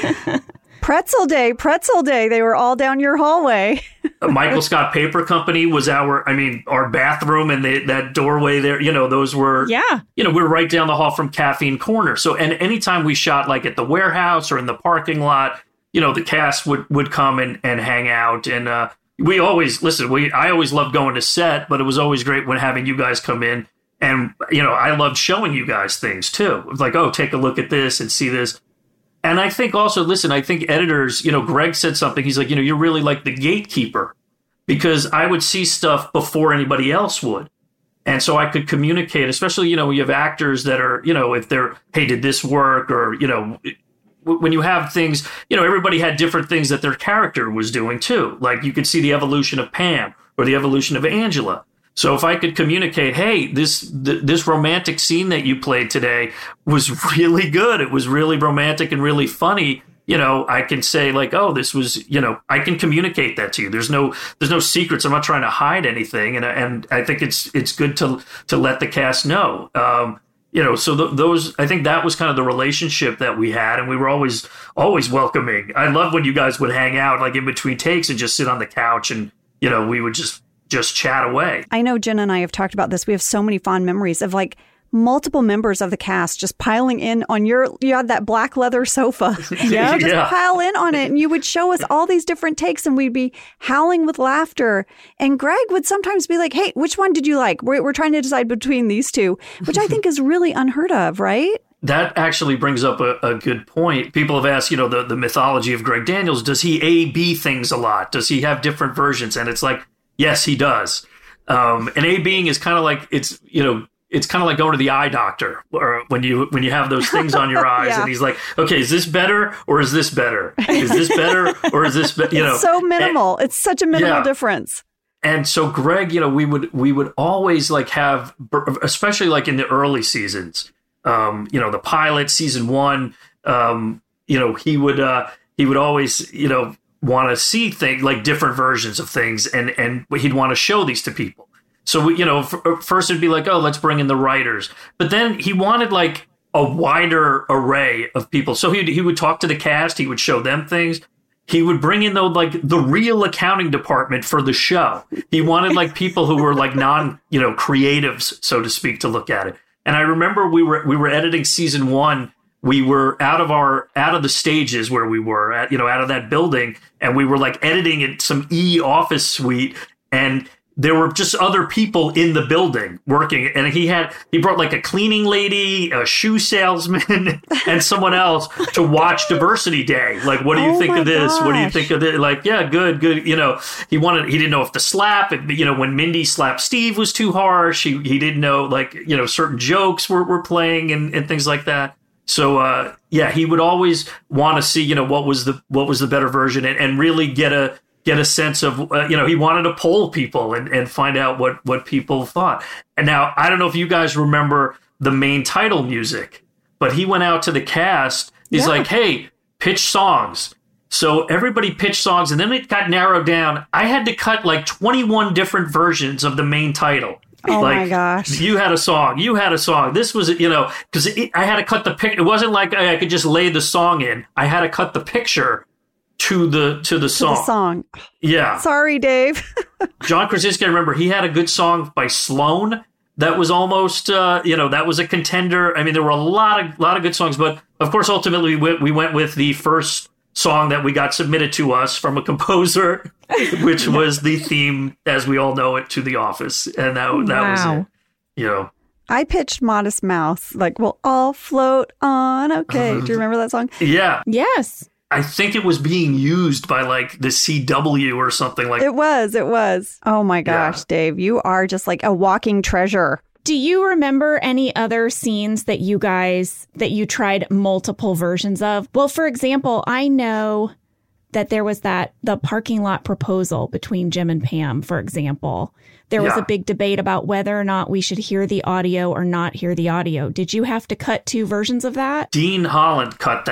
Pretzel day, pretzel day. They were all down your hallway. Michael Scott Paper Company was our, I mean, our bathroom and the, that doorway there, you know, those were, yeah, you know, we were right down the hall from Caffeine Corner. So, and anytime we shot like at the warehouse or in the parking lot, you know, the cast would, would come and, and hang out. And uh, we always, listen, we, I always loved going to set, but it was always great when having you guys come in. And, you know, I loved showing you guys things too. It was like, oh, take a look at this and see this. And I think also, listen, I think editors, you know, Greg said something. He's like, you know, you're really like the gatekeeper, because I would see stuff before anybody else would. And so I could communicate, especially, you know, you have actors that are, you know, if they're, hey, did this work? Or, you know, when you have things, you know, everybody had different things that their character was doing too. Like you could see the evolution of Pam or the evolution of Angela. So if I could communicate, hey, this th- this romantic scene that you played today was really good. It was really romantic and really funny. You know, I can say like, oh, this was, you know, I can communicate that to you. There's no there's no secrets. I'm not trying to hide anything. And and I think it's it's good to to let the cast know. Um, you know, so th- those I think that was kind of the relationship that we had. And we were always always welcoming. I love when you guys would hang out like in between takes and just sit on the couch and, you know, we would just. just chat away. I know Jen and I have talked about this. We have so many fond memories of like multiple members of the cast just piling in on your, you had that black leather sofa, you know, just yeah. pile in on it. And you would show us all these different takes and we'd be howling with laughter. And Greg would sometimes be like, hey, which one did you like? We're, we're trying to decide between these two, which I think is really unheard of, right? That actually brings up a, a good point. People have asked, you know, the, the mythology of Greg Daniels. Does he A B things a lot? Does he have different versions? And it's like, yes, he does. Um, and A-Bing is kind of like, it's, you know, it's kind of like going to the eye doctor or when you when you have those things on your eyes yeah. and he's like, okay, is this better or is this better? Is this better or is this better? You know, it's so minimal. And, it's such a minimal yeah. difference. And so Greg, you know, we would we would always like have, especially like in the early seasons, um, you know, the pilot season one, um, you know, he would uh, he would always, you know, want to see things like different versions of things, and and he'd want to show these to people. So we, you know, f- first it'd be like, oh, let's bring in the writers, but then he wanted like a wider array of people. So he he would talk to the cast, he would show them things. He would bring in though like the real accounting department for the show. He wanted like people who were like non, you know, creatives, so to speak, to look at it. And I remember we were we were editing season one. We were out of our out of the stages where we were at, you know, out of that building, and we were like editing in some E office suite, and there were just other people in the building working. And he had he brought like a cleaning lady, a shoe salesman, and someone else to watch Diversity Day. Like, what do you oh think of this? Gosh. What do you think of this? Like, yeah, good, good. You know, he wanted he didn't know if the slap, you know, when Mindy slapped Steve was too harsh. He he didn't know like, you know, certain jokes were were playing and, and things like that. So, uh, yeah, he would always want to see, you know, what was the what was the better version and, and really get a get a sense of, uh, you know, he wanted to poll people and, and find out what, what people thought. And now, I don't know if you guys remember the main title music, but he went out to the cast. He's yeah. like, hey, pitch songs. So everybody pitched songs, and then it got narrowed down. I had to cut like twenty-one different versions of the main title. Oh like, my gosh. You had a song. You had a song. This was, you know, because I had to cut the pic. It wasn't like I could just lay the song in. I had to cut the picture to the to the song. To the song. Yeah. Sorry, Dave. John Krasinski, I remember he had a good song by Sloan that was almost, uh, you know, that was a contender. I mean, there were a lot of lot of good songs, but of course, ultimately, we went, we went with the first song that we got submitted to us from a composer, which was the theme, as we all know it, to The Office. And that, that wow. was it. You know. I pitched Modest Mouse, like, we'll all float on. Okay. Do you remember that song? Yeah. Yes. I think it was being used by like the C W or something like that. It was. It was. Oh my gosh, yeah. Dave, you are just like a walking treasure. Do you remember any other scenes that you guys, that you tried multiple versions of? Well, for example, I know that there was that, the parking lot proposal between Jim and Pam, for example. There was yeah. a big debate about whether or not we should hear the audio or not hear the audio. Did you have to cut two versions of that? Dean Holland cut that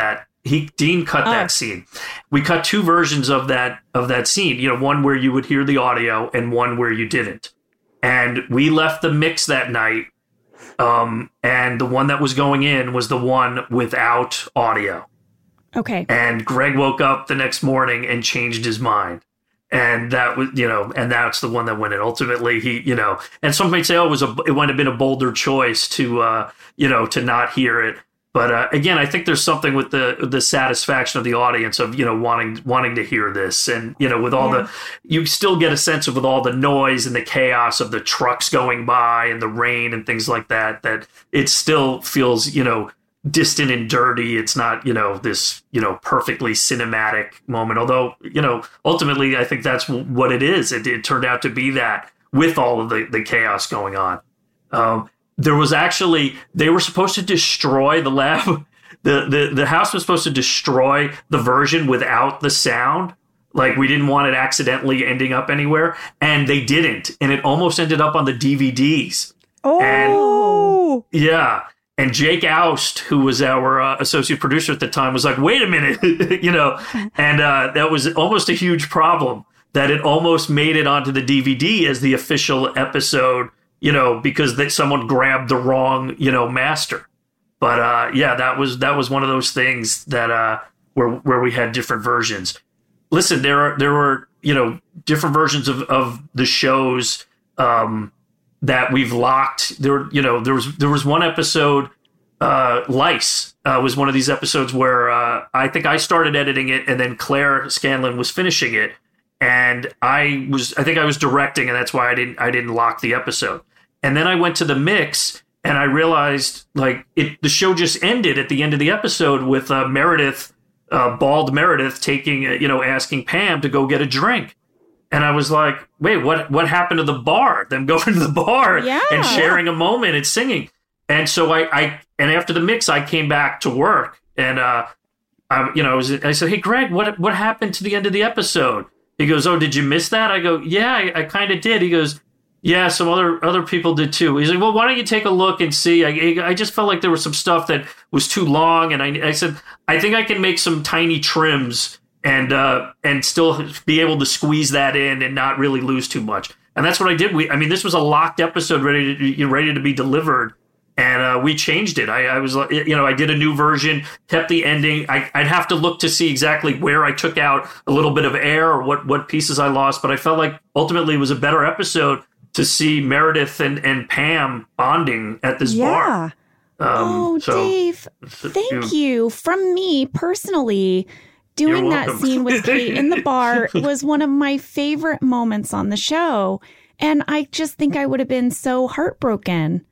he Dean cut Oh. that scene. We cut two versions of that of that scene. You know, one where you would hear the audio and one where you didn't. And we left the mix that night. Um, and the one that was going in was the one without audio. Okay. And Greg woke up the next morning and changed his mind. And that was, you know, and that's the one that went in. Ultimately, he, you know, and some might say, oh, it was a, it might have been a bolder choice to, uh, you know, to not hear it. But uh, again, I think there's something with the the satisfaction of the audience of, you know, wanting wanting to hear this. And, you know, with all Yeah. the, you still get a sense of with all the noise and the chaos of the trucks going by and the rain and things like that, that it still feels, you know, distant and dirty. It's not, you know, this, you know, perfectly cinematic moment. Although, you know, ultimately, I think that's what it is. It, it turned out to be that with all of the, the chaos going on. Um, there was actually, they were supposed to destroy the lab. The, the, the house was supposed to destroy the version without the sound. Like, we didn't want it accidentally ending up anywhere. And they didn't. And it almost ended up on the D V Ds. Oh. And, yeah. And Jake Oust, who was our uh, associate producer at the time, was like, wait a minute, you know, and uh, that was almost a huge problem that it almost made it onto the D V D as the official episode, you know, because that someone grabbed the wrong, you know, master. But uh, yeah, that was that was one of those things that uh, where where we had different versions. Listen, there are there were, you know, different versions of, of the shows um, that we've locked. There, you know, there was there was one episode, uh, Lice uh, was one of these episodes where uh, I think I started editing it, and then Claire Scanlon was finishing it, and I was I think I was directing, and that's why I didn't I didn't lock the episode. And then I went to the mix, and I realized like it the show just ended at the end of the episode with uh, Meredith, uh, bald Meredith, taking uh, you know asking Pam to go get a drink. And I was like, wait, what what happened to the bar? Them going to the bar Yeah. and sharing a moment and singing. And so I, I and after the mix, I came back to work, and uh, I, you know, I was I said, hey, Greg, what what happened to the end of the episode? He goes, oh, did you miss that? I go, yeah, I, I kind of did. He goes, yeah, some other other people did too. He's like, well, why don't you take a look and see? I I just felt like there was some stuff that was too long, and I I said, I think I can make some tiny trims and uh, and still be able to squeeze that in and not really lose too much. And that's what I did. We, I mean, this was a locked episode ready to you know, ready to be delivered, and uh, we changed it. I, I was, you know, I did a new version, kept the ending. I, I'd have to look to see exactly where I took out a little bit of air or what what pieces I lost, but I felt like ultimately it was a better episode to see Meredith and, and Pam bonding at this Yeah. bar. Um, oh, so, Dave, thank you. From me personally, doing You're that welcome. scene with Kate in the bar was one of my favorite moments on the show. And I just think I would have been so heartbroken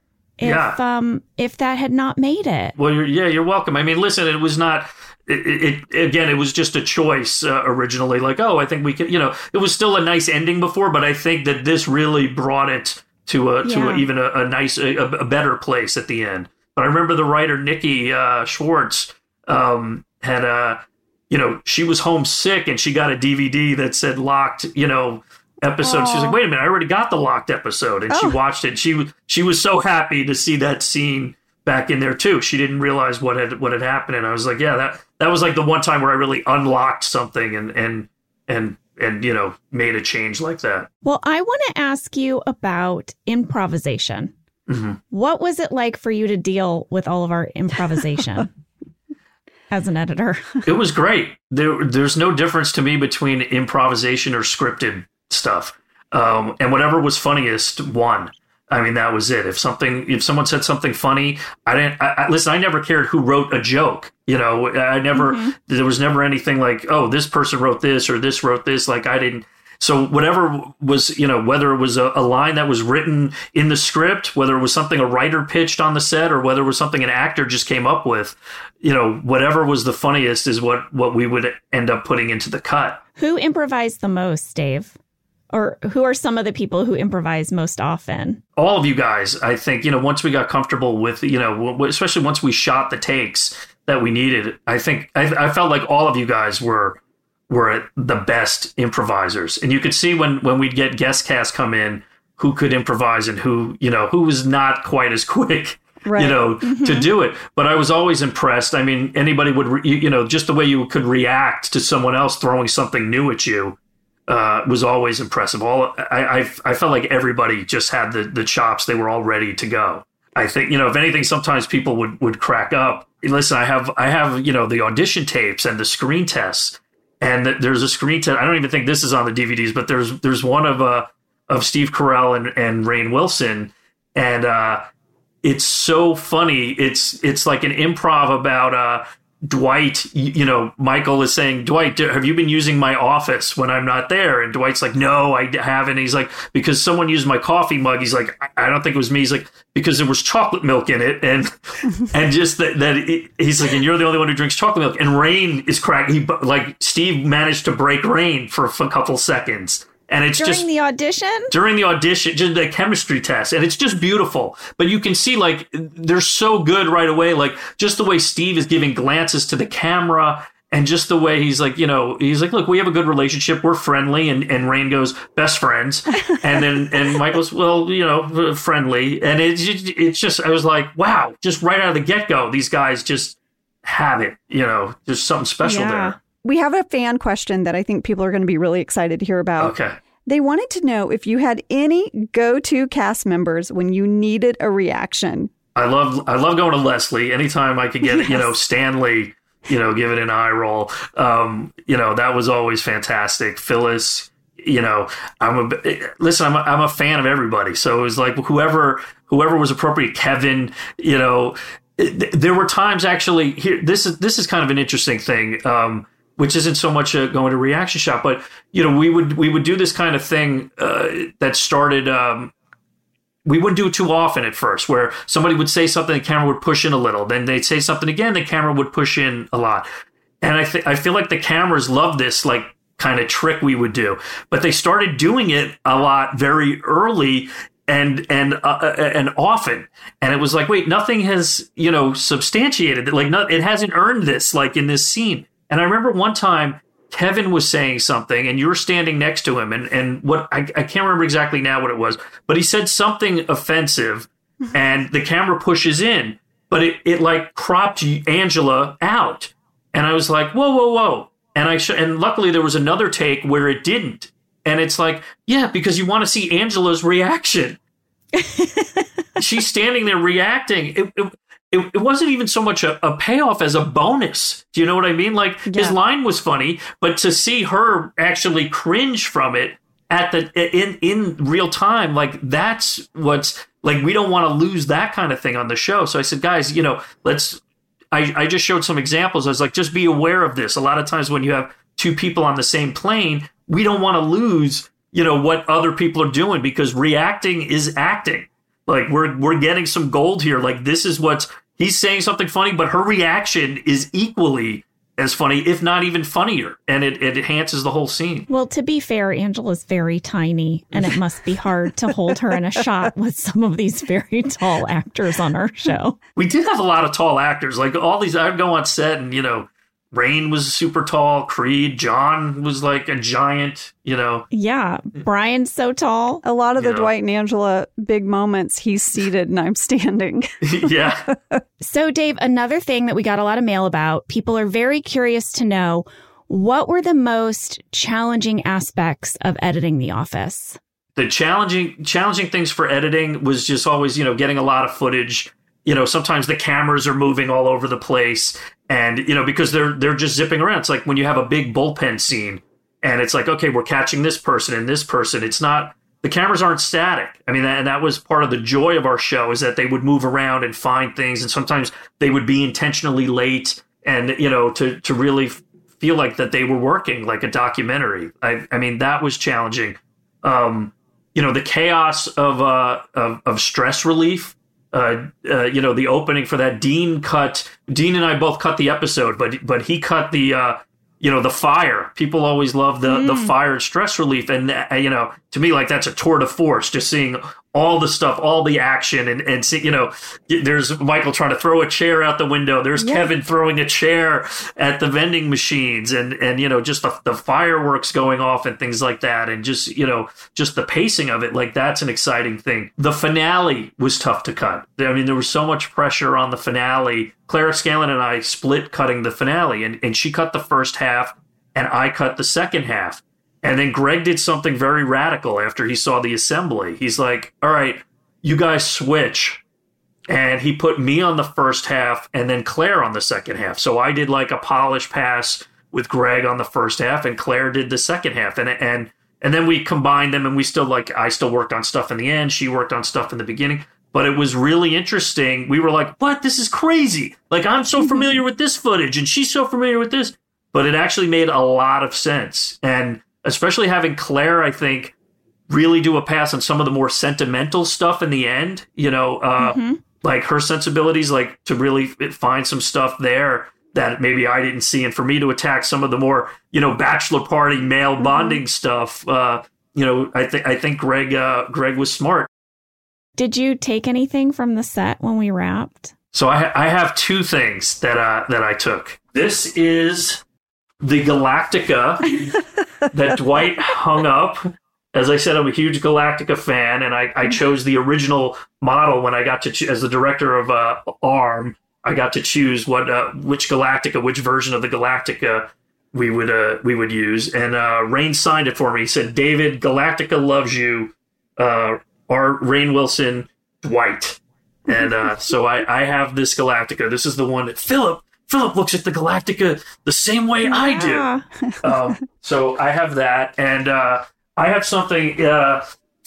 if Yeah. um if that had not made it. Well, you're, yeah, you're welcome. I mean, listen, it was not, it, it again, it was just a choice uh, originally. Like, oh, I think we could, you know, it was still a nice ending before, but I think that this really brought it to a, to Yeah. a, even a, a nice, a, a better place at the end. But I remember the writer, Nikki uh, Schwartz, um, had a, you know, she was homesick and she got a D V D that said locked, you know, episode. She was like, wait a minute, I already got the locked episode. And she Oh. watched it. She was, she was so happy to see that scene back in there too. She didn't realize what had, what had happened. And I was like, yeah, that, that was like the one time where I really unlocked something and, and, and, and, you know, made a change like that. Well, I want to ask you about improvisation. Mm-hmm. What was it like for you to deal with all of our improvisation as an editor? It was great. There, there's no difference to me between improvisation or scripted stuff. Um, and whatever was funniest won. I mean, that was it. If something, if someone said something funny, I didn't, I, I, listen, I never cared who wrote a joke. You know, I never, Mm-hmm. there was never anything like, oh, this person wrote this or this wrote this. Like I didn't. So whatever was, you know, whether it was a, a line that was written in the script, whether it was something a writer pitched on the set, or whether it was something an actor just came up with, you know, whatever was the funniest is what, what we would end up putting into the cut. Who improvised the most, Dave? Or who are some of the people who improvise most often? All of you guys, I think, you know, once we got comfortable with, you know, w- especially once we shot the takes that we needed, I think I, I felt like all of you guys were were the best improvisers. And you could see when, when we'd get guest cast come in, who could improvise and who, you know, who was not quite as quick right. you know, Mm-hmm. to do it. But I was always impressed. I mean, anybody would, re- you, you know, just the way you could react to someone else throwing something new at you uh, was always impressive. All I, I, I felt like everybody just had the, the chops. They were all ready to go. I think, you know, if anything, sometimes people would, would crack up. Listen, I have, I have, you know, the audition tapes and the screen tests. And there's a screen test. I don't even think this is on the D V Ds, but there's there's one of uh of Steve Carell and, and Rainn Wilson, and uh, it's so funny. It's it's like an improv about uh, Dwight. You, you know, Michael is saying, Dwight, have you been using my office when I'm not there? And Dwight's like, no, I haven't. He's like, because someone used my coffee mug. He's like, I, I don't think it was me. He's like, because there was chocolate milk in it, and and just that that it, he's like, and you're the only one who drinks chocolate milk. And Rainn is cracked. He like Steve managed to break Rainn for a couple seconds, and it's During just the audition? during the audition, just the chemistry test, and it's just beautiful. But you can see like they're so good right away, like just the way Steve is giving glances to the camera. And just the way he's like, you know, he's like, look, we have a good relationship. We're friendly. And, and Rainn goes, best friends. And then, and Mike goes, well, you know, friendly. And it's, it's just, I was like, wow, just right out of the get go, these guys just have it, you know, there's something special Yeah. there. We have a fan question that I think people are going to be really excited to hear about. Okay. They wanted to know if you had any go-to cast members when you needed a reaction. I love, I love going to Leslie. Anytime I could get, yes. you know, Stanley, you know, give it an eye roll. Um, you know, that was always fantastic. Phyllis, you know, I'm a, listen, I'm a, I'm a fan of everybody. So it was like whoever, whoever was appropriate. Kevin, you know, it, there were times actually here. This is, this is kind of an interesting thing, um, which isn't so much uh, going to reaction shop, but, you know, we would, we would do this kind of thing uh, that started, um, we wouldn't do it too often at first, where somebody would say something, the camera would push in a little. Then they'd say something again, the camera would push in a lot. And I th- I feel like the cameras love this like kind of trick we would do, but they started doing it a lot very early and and uh, and often. And it was like, wait, nothing has, you know, substantiated it. Like no, it hasn't earned this like in this scene. And I remember one time Kevin was saying something and you were standing next to him, and, and what I, I can't remember exactly now what it was, but he said something offensive and the camera pushes in, but it, it like cropped Angela out. And I was like, whoa, whoa, whoa. And I sh- and luckily there was another take where it didn't. And it's like, yeah, because you want to see Angela's reaction. She's standing there reacting. It, it, It, it wasn't even so much a, a payoff as a bonus. Do you know what I mean? Like Yeah. his line was funny, but to see her actually cringe from it at the in in real time, like that's what's like. We don't want to lose that kind of thing on the show. So I said, guys, you know, let's. I, I just showed some examples. I was like, just be aware of this. A lot of times when you have two people on the same plane, we don't want to lose, you know, what other people are doing, because reacting is acting. Like we're we're getting some gold here. Like this is what's he's saying something funny, but her reaction is equally as funny, if not even funnier, and it, it enhances the whole scene. Well, to be fair, Angela's very tiny, and it must be hard to hold her in a shot with some of these very tall actors on our show. We did have a lot of tall actors. Like all these, I'd go on set and, you know, Rainn was super tall. Creed, John was like a giant, you know. Yeah. Brian's so tall. A lot of the Yeah. Dwight and Angela big moments, he's seated and I'm standing. Yeah. So, Dave, another thing that we got a lot of mail about, people are very curious to know, what were the most challenging aspects of editing The Office? The challenging challenging things for editing was just always, you know, getting a lot of footage. You know, sometimes the cameras are moving all over the place, and, you know, because they're they're just zipping around. It's like when you have a big bullpen scene and it's like, okay, we're catching this person and this person. It's not, the cameras aren't static. I mean, and that was part of the joy of our show, is that they would move around and find things. And sometimes they would be intentionally late, and, you know, to, to really feel like that they were working like a documentary. I, I mean, that was challenging. Um, you know, the chaos of, uh, of, of stress relief. Uh, uh, you know, the opening for that, Dean cut, Dean and I both cut the episode, but but he cut the, uh, you know, the fire. People always love the, mm. the fire and stress relief. And, uh, you know, to me, like, that's a tour de force, just seeing all the stuff, all the action, and, and see, you know, there's Michael trying to throw a chair out the window. There's yeah. Kevin throwing a chair at the vending machines, and, and you know, just the, the fireworks going off and things like that. And just, you know, just the pacing of it, like that's an exciting thing. The finale was tough to cut. I mean, there was so much pressure on the finale. Clara Scanlon and I split cutting the finale, and, and she cut the first half and I cut the second half. And then Greg did something very radical after he saw the assembly. He's like, all right, you guys switch. And he put me on the first half and then Claire on the second half. So I did like a polish pass with Greg on the first half and Claire did the second half. And and and then we combined them and we still like, I still worked on stuff in the end. She worked on stuff in the beginning. But it was really interesting. We were like, what? This is crazy. Like, I'm so familiar with this footage and she's so familiar with this. But it actually made a lot of sense. And especially having Claire, I think, really do a pass on some of the more sentimental stuff in the end, you know, uh, mm-hmm. like her sensibilities, like to really find some stuff there that maybe I didn't see. And for me to attack some of the more, you know, bachelor party male mm-hmm. bonding stuff, uh, you know, I think I think Greg uh, Greg was smart. Did you take anything from the set when we wrapped? So I, I have two things that uh, that I took. This is the Galactica that Dwight hung up. As I said, I'm a huge Galactica fan, and I, I chose the original model when I got to, cho- as the director of uh, ARM, I got to choose what uh, which Galactica, which version of the Galactica we would uh, we would use. And uh, Rainn signed it for me. He said, David, Galactica loves you. Uh, R. Rainn Wilson, Dwight. And uh, so I, I have this Galactica. This is the one that Philip, Philip looks at the Galactica the same way yeah. I do. Um, so I have that. And uh, I have something, uh,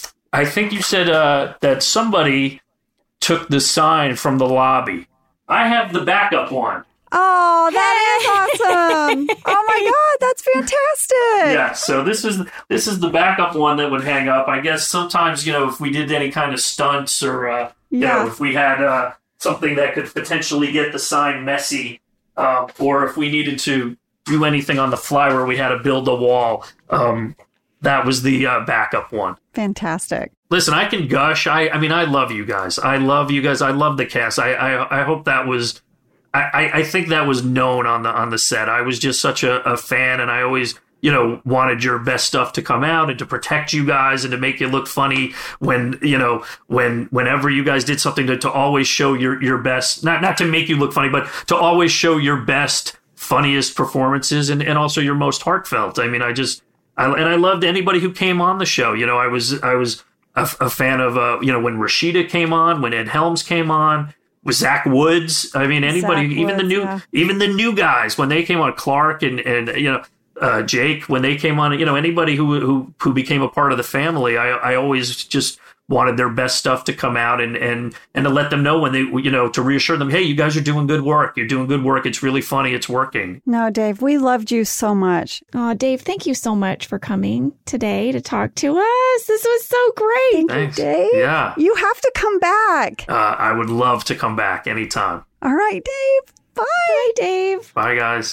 I think you said uh, that somebody took the sign from the lobby. I have the backup one. Oh, that is awesome. Oh my God, that's fantastic. Yeah, so this is this is the backup one that would hang up. I guess sometimes, you know, if we did any kind of stunts or, uh, you yeah. know, if we had uh, something that could potentially get the sign messy, uh, or if we needed to do anything on the fly where we had to build a wall, um, that was the uh, backup one. Fantastic. Listen, I can gush. I, I mean, I love you guys. I love you guys. I love the cast. I, I, I hope that was... I, I think that was known on the on the set. I was just such a, a fan, and I always, you know, wanted your best stuff to come out and to protect you guys and to make you look funny when, you know, when whenever you guys did something to, to always show your, your best, not not to make you look funny, but to always show your best, funniest performances and, and also your most heartfelt. I mean, I just, I, and I loved anybody who came on the show. You know, I was I was a, a fan of, uh, you know, when Rashida came on, when Ed Helms came on. With Zach Woods, I mean, anybody, Zach even Woods, the new, yeah. even the new guys when they came on, Clark and and you know uh, Jake when they came on, you know, anybody who who who became a part of the family, I I always just wanted their best stuff to come out and and and to let them know when they, you know, to reassure them, hey, you guys are doing good work. You're doing good work. It's really funny. It's working. No, Dave, we loved you so much. Oh, Dave, thank you so much for coming today to talk to us. This was so great. Thank Thanks. you, Dave. Yeah. You have to come back. Uh, I would love to come back anytime. All right, Dave. Bye. Bye, Dave. Bye, guys.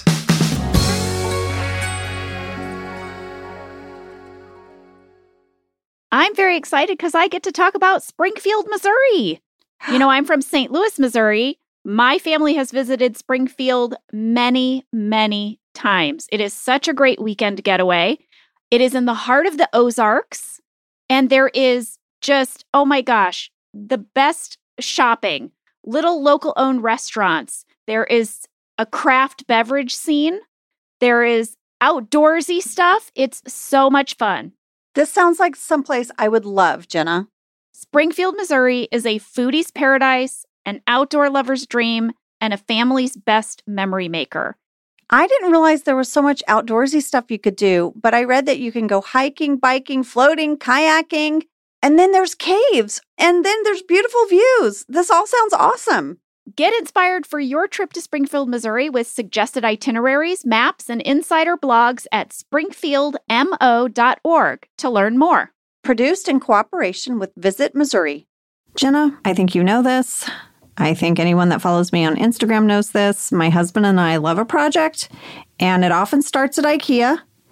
I'm very excited because I get to talk about Springfield, Missouri. You know, I'm from Saint Louis, Missouri. My family has visited Springfield many, many times. It is such a great weekend getaway. It is in the heart of the Ozarks, and there is just, oh my gosh, the best shopping, little local-owned restaurants. There is a craft beverage scene. There is outdoorsy stuff. It's so much fun. This sounds like someplace I would love, Jenna. Springfield, Missouri is a foodie's paradise, an outdoor lover's dream, and a family's best memory maker. I didn't realize there was so much outdoorsy stuff you could do, but I read that you can go hiking, biking, floating, kayaking, and then there's caves, and then there's beautiful views. This all sounds awesome. Get inspired for your trip to Springfield, Missouri with suggested itineraries, maps, and insider blogs at springfield m o dot org to learn more. Produced in cooperation with Visit Missouri. Jenna, I think you know this. I think anyone that follows me on Instagram knows this. My husband and I love a project, and it often starts at IKEA.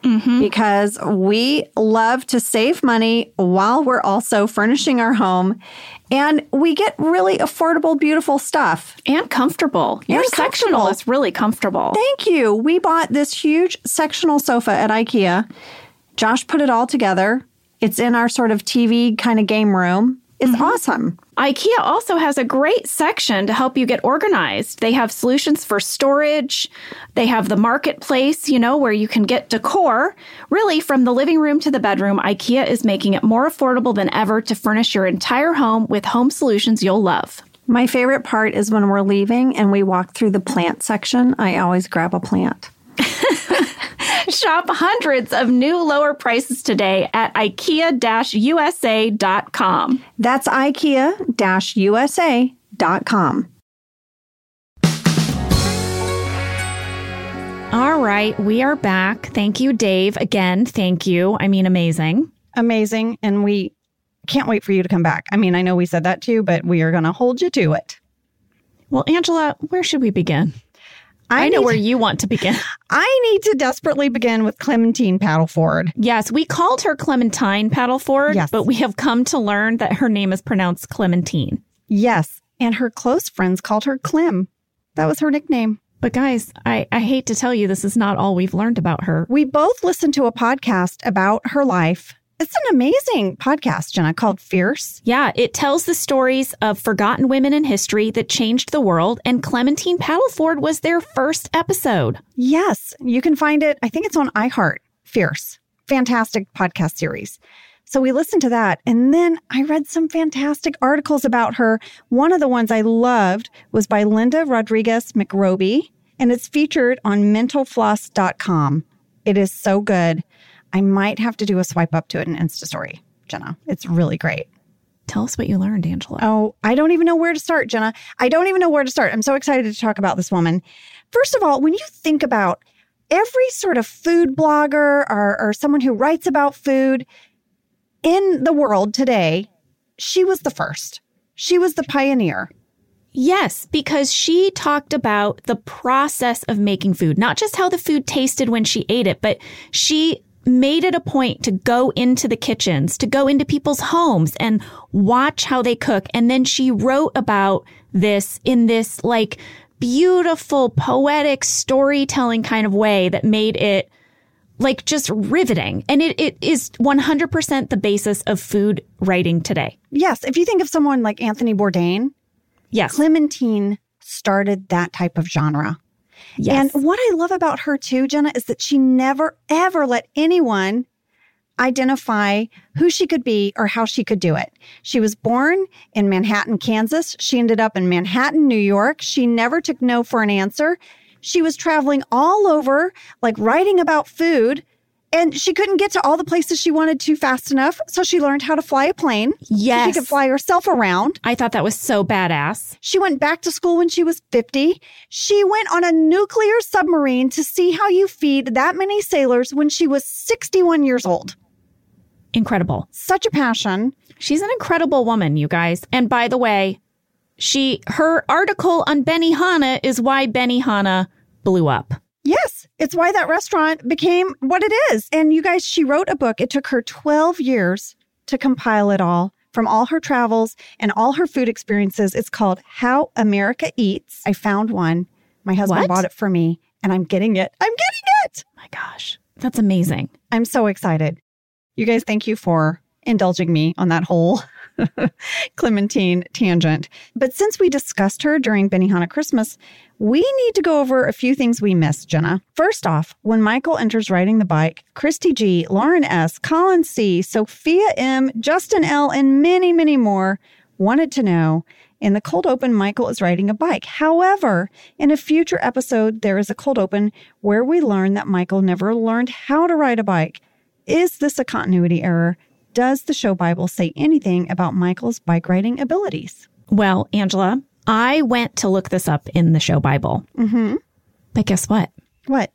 mm-hmm. because we love to save money while we're also furnishing our home. And we get really affordable, beautiful stuff. And comfortable. Your and sectional comfortable. is really comfortable. Thank you. We bought this huge sectional sofa at IKEA. Josh put it all together. It's in our sort of T V kind of game room. It's mm-hmm. awesome. IKEA also has a great section to help you get organized. They have solutions for storage. They have the marketplace, you know, where you can get decor. Really, from the living room to the bedroom, IKEA is making it more affordable than ever to furnish your entire home with home solutions you'll love. My favorite part is when we're leaving and we walk through the plant section. I always grab a plant. Shop hundreds of new lower prices today at ikea U S A dot com. That's ikea U S A dot com. All right, we are back. Thank you, Dave. Again, thank you. I mean, amazing. Amazing. And we can't wait for you to come back. I mean, I know we said that too, but we are going to hold you to it. Well, Angela, where should we begin? I, I know where to, you want to begin. I need to desperately begin with Clementine Paddleford. Yes, we called her Clementine Paddleford, yes. but we have come to learn that her name is pronounced Clementine. Yes, and her close friends called her Clem. That was her nickname. But guys, I, I hate to tell you, this is not all we've learned about her. We both listened to a podcast about her life. It's an amazing podcast, Jenna, called Fierce. Yeah, it tells the stories of forgotten women in history that changed the world, and Clementine Paddleford was their first episode. Yes, you can find it. I think it's on iHeart. Fierce. Fantastic podcast series. So we listened to that, and then I read some fantastic articles about her. One of the ones I loved was by Linda Rodriguez McRoby, and it's featured on mental floss dot com. It is so good. I might have to do a swipe up to it in Insta Story, Jenna. It's really great. Tell us what you learned, Angela. Oh, I don't even know where to start, Jenna. I don't even know where to start. I'm so excited to talk about this woman. First of all, when you think about every sort of food blogger or, or someone who writes about food in the world today, she was the first. She was the pioneer. Yes, because she talked about the process of making food, not just how the food tasted when she ate it, but she made it a point to go into the kitchens, to go into people's homes and watch how they cook. And then she wrote about this in this like beautiful, poetic storytelling kind of way that made it like just riveting. And it, it is one hundred percent the basis of food writing today. Yes. If you think of someone like Anthony Bourdain, yes, Clementine started that type of genre. Yes. And what I love about her too, Jenna, is that she never, ever let anyone identify who she could be or how she could do it. She was born in Manhattan, Kansas. She ended up in Manhattan, New York. She never took no for an answer. She was traveling all over, like writing about food. And she couldn't get to all the places she wanted to fast enough. So she learned how to fly a plane. Yes. So she could fly herself around. I thought that was so badass. She went back to school when she was fifty. She went on a nuclear submarine to see how you feed that many sailors when she was sixty-one years old. Incredible. Such a passion. She's an incredible woman, you guys. And by the way, she her article on Benihana is why Benihana blew up. Yes, it's why that restaurant became what it is. And you guys, she wrote a book. It took her twelve years to compile it all from all her travels and all her food experiences. It's called How America Eats. I found one. My husband What? bought it for me and I'm getting it. I'm getting it. My gosh, that's amazing. I'm so excited. You guys, thank you for indulging me on that whole Clementine tangent. But since we discussed her during Benihana Christmas, we need to go over a few things we missed, Jenna. First off, when Michael enters riding the bike, Christy G, Lauren S, Colin C, Sophia M, Justin L, and many, many more wanted to know, in the cold open, Michael is riding a bike. However, in a future episode, there is a cold open where we learn that Michael never learned how to ride a bike. Is this a continuity error? Does the show Bible say anything about Michael's bike riding abilities? Well, Angela, I went to look this up in the show Bible. Mm-hmm. But guess what? What?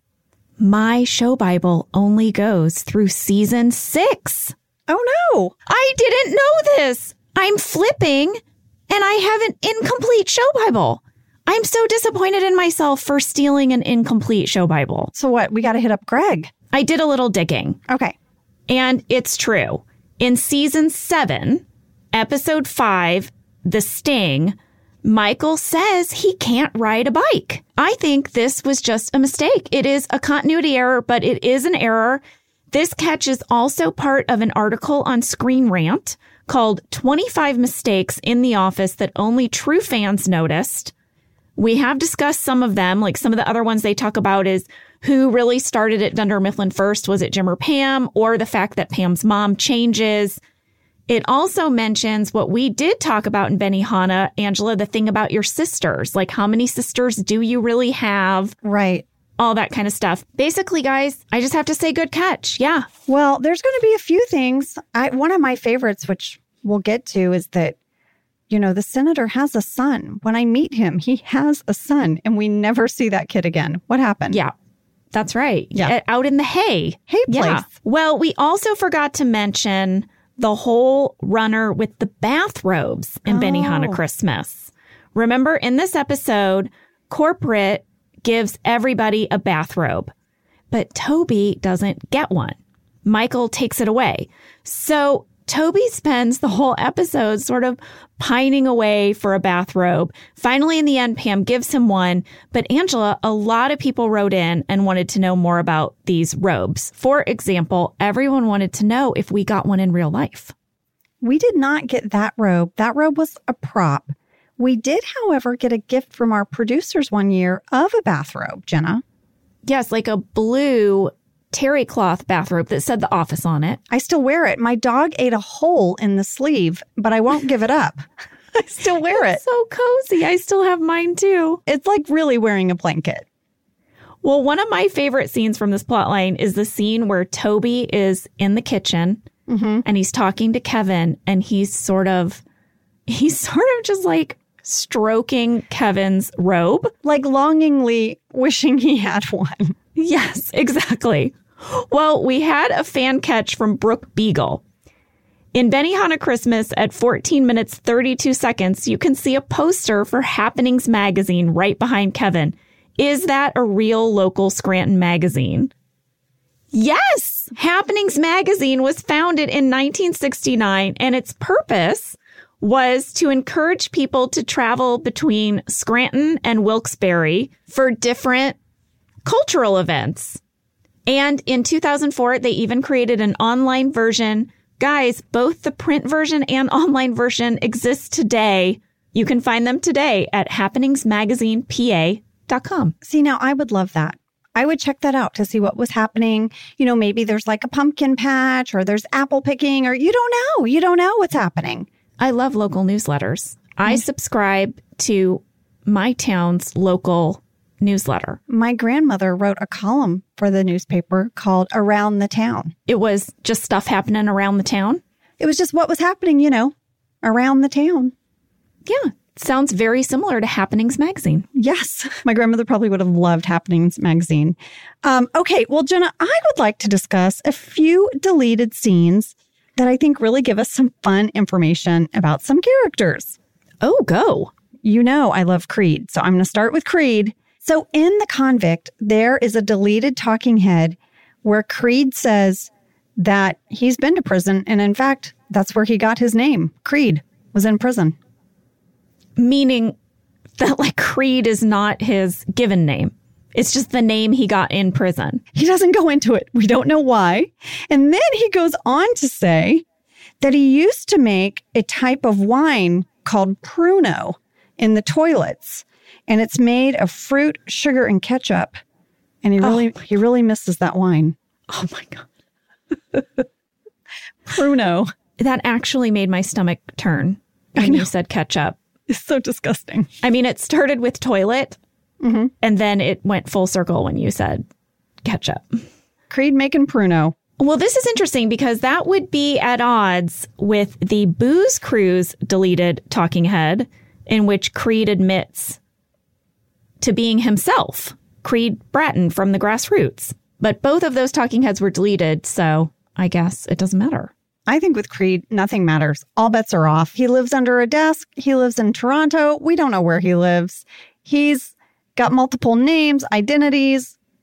My show Bible only goes through season six. Oh, no. I didn't know this. I'm flipping and I have an incomplete show Bible. I'm so disappointed in myself for stealing an incomplete show Bible. So what? We got to hit up Greg. I did a little digging. Okay. And it's true. In season seven, episode five, The Sting, Michael says he can't ride a bike. I think this was just a mistake. It is a continuity error, but it is an error. This catch is also part of an article on Screen Rant called twenty-five Mistakes in the Office That Only True Fans Noticed. We have discussed some of them, like some of the other ones they talk about is who really started at Dunder Mifflin first. Was it Jim or Pam? Or the fact that Pam's mom changes. It also mentions what we did talk about in Benihana, Angela, the thing about your sisters. Like, how many sisters do you really have? Right. All that kind of stuff. Basically, guys, I just have to say good catch. Yeah. Well, there's going to be a few things. I, one of my favorites, which we'll get to, is that, you know, the senator has a son. When I meet him, he has a son, and we never see that kid again. What happened? Yeah. That's right. Yeah. Out in the hay. Hay place. Yeah. Well, we also forgot to mention the whole runner with the bathrobes in Oh. Benihana Christmas. Remember, in this episode, corporate gives everybody a bathrobe, but Toby doesn't get one. Michael takes it away. So Toby spends the whole episode sort of pining away for a bathrobe. Finally, in the end, Pam gives him one. But Angela, a lot of people wrote in and wanted to know more about these robes. For example, everyone wanted to know if we got one in real life. We did not get that robe. That robe was a prop. We did, however, get a gift from our producers one year of a bathrobe, Jenna. Yes, like a blue terry cloth bathrobe that said The Office on it. I still wear it. My dog ate a hole in the sleeve, but I won't give it up. I still wear it. It's so cozy. I still have mine too. It's like really wearing a blanket. Well, one of my favorite scenes from this plotline is the scene where Toby is in the kitchen Mm-hmm. and he's talking to Kevin, and he's sort of, he's sort of just like stroking Kevin's robe. Like longingly wishing he had one. Yes, exactly. Well, we had a fan catch from Brooke Beagle. In Benihana Christmas at fourteen minutes, thirty-two seconds, you can see a poster for Happenings magazine right behind Kevin. Is that a real local Scranton magazine? Yes! Happenings magazine was founded in nineteen sixty-nine, and its purpose was to encourage people to travel between Scranton and Wilkes-Barre for different cultural events. And in two thousand four, they even created an online version. Guys, both the print version and online version exist today. You can find them today at happenings magazine p a dot com. See, now I would love that. I would check that out to see what was happening. You know, maybe there's like a pumpkin patch or there's apple picking, or you don't know. You don't know what's happening. I love local newsletters. I subscribe to my town's local newsletter. My grandmother wrote a column for the newspaper called Around the Town. It was just stuff happening around the town. It was just what was happening, you know, around the town. Yeah. Sounds very similar to Happenings magazine. Yes. My grandmother probably would have loved Happenings magazine. Um, okay. Well, Jenna, I would like to discuss a few deleted scenes that I think really give us some fun information about some characters. Oh, go. You know I love Creed, so I'm going to start with Creed. So in The Convict, there is a deleted talking head where Creed says that he's been to prison, and in fact, that's where he got his name. Creed was in prison. Meaning that, like, Creed is not his given name. It's just the name he got in prison. He doesn't go into it. We don't know why. And then he goes on to say that he used to make a type of wine called Pruno in the toilets. And it's made of fruit, sugar, and ketchup. And he really, oh he really misses that wine. Oh, my God. Pruno. That actually made my stomach turn when you said ketchup. It's so disgusting. I mean, it started with toilet, mm-hmm. and then it went full circle when you said ketchup. Creed making Pruno. Well, this is interesting because that would be at odds with the Booze Cruise deleted talking head, in which Creed admits to being himself, Creed Bratton from the Grassroots. But both of those talking heads were deleted, so I guess it doesn't matter. I think with Creed, nothing matters. All bets are off. He lives under a desk. He lives in Toronto. We don't know where he lives. He's got multiple names, identities.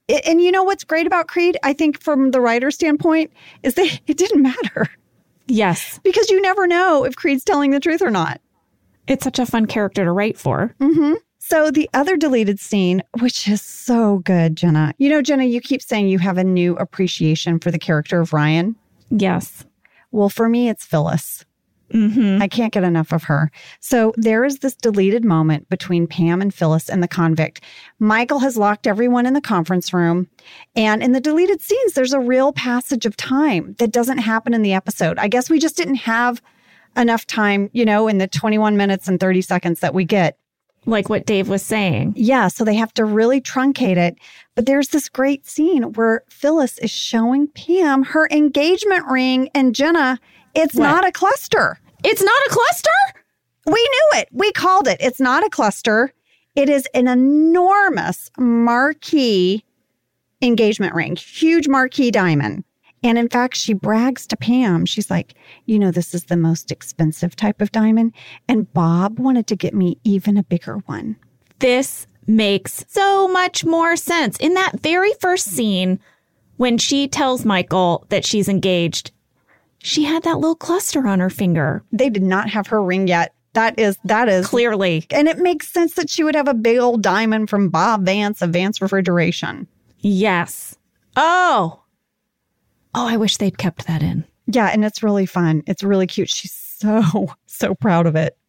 And you know what's great about Creed, I think from the writer's standpoint, is that it didn't matter. Yes. Because you never know if Creed's telling the truth or not. It's such a fun character to write for. Mm-hmm. So the other deleted scene, which is so good, Jenna. You know, Jenna, you keep saying you have a new appreciation for the character of Ryan. Yes. Well, for me, it's Phyllis. Mm-hmm. I can't get enough of her. So there is this deleted moment between Pam and Phyllis and the convict. Michael has locked everyone in the conference room. And in the deleted scenes, there's a real passage of time that doesn't happen in the episode. I guess we just didn't have enough time, you know, in the twenty-one minutes and thirty seconds that we get. Like what Dave was saying. Yeah, so they have to really truncate it. But there's this great scene where Phyllis is showing Pam her engagement ring. And Jenna, it's What? not a cluster. It's not a cluster? We knew it. We called it. It's not a cluster. It is an enormous marquee engagement ring, huge marquee diamond. And in fact, she brags to Pam. She's like, you know, this is the most expensive type of diamond. And Bob wanted to get me even a bigger one. This makes so much more sense. In that very first scene, when she tells Michael that she's engaged, she had that little cluster on her finger. They did not have her ring yet. That is, that is. Clearly. And it makes sense that she would have a big old diamond from Bob Vance of Vance Refrigeration. Yes. Oh. Oh, I wish they'd kept that in. Yeah, and it's really fun. It's really cute. She's so, so proud of it.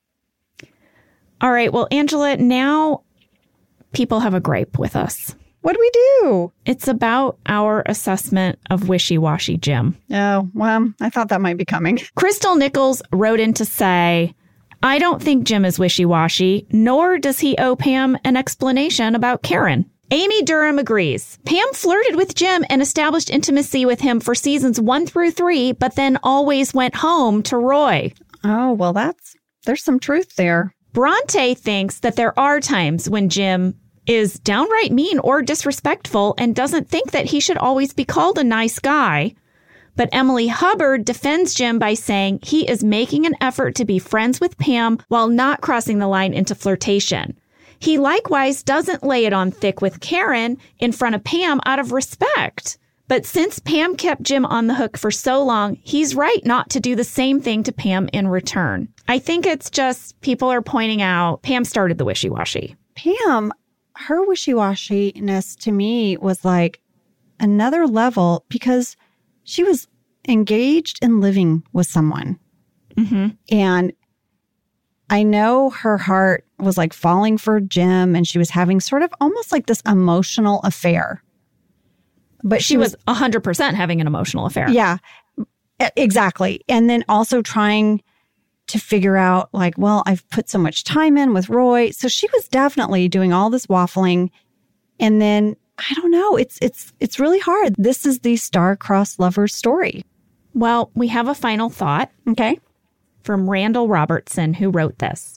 All right. Well, Angela, now people have a gripe with us. What do we do? It's about our assessment of wishy-washy Jim. Oh, well, I thought that might be coming. Crystal Nichols wrote in to say, I don't think Jim is wishy-washy, nor does he owe Pam an explanation about Karen. Amy Durham agrees. Pam flirted with Jim and established intimacy with him for seasons one through three, but then always went home to Roy. Oh, well, that's, there's some truth there. Bronte thinks that there are times when Jim is downright mean or disrespectful and doesn't think that he should always be called a nice guy. But Emily Hubbard defends Jim by saying he is making an effort to be friends with Pam while not crossing the line into flirtation. He likewise doesn't lay it on thick with Karen in front of Pam out of respect. But since Pam kept Jim on the hook for so long, he's right not to do the same thing to Pam in return. I think it's just people are pointing out Pam started the wishy-washy. Pam, her wishy-washiness to me was like another level because she was engaged and living with someone. Mm-hmm. And I know her heart was like falling for Jim and she was having sort of almost like this emotional affair. But She, she was, was one hundred percent having an emotional affair. Yeah, exactly. And then also trying to figure out like, well, I've put so much time in with Roy. So she was definitely doing all this waffling. And then, I don't know, it's it's it's really hard. This is the star-crossed lovers story. Well, we have a final thought. Okay. From Randall Robertson, who wrote this.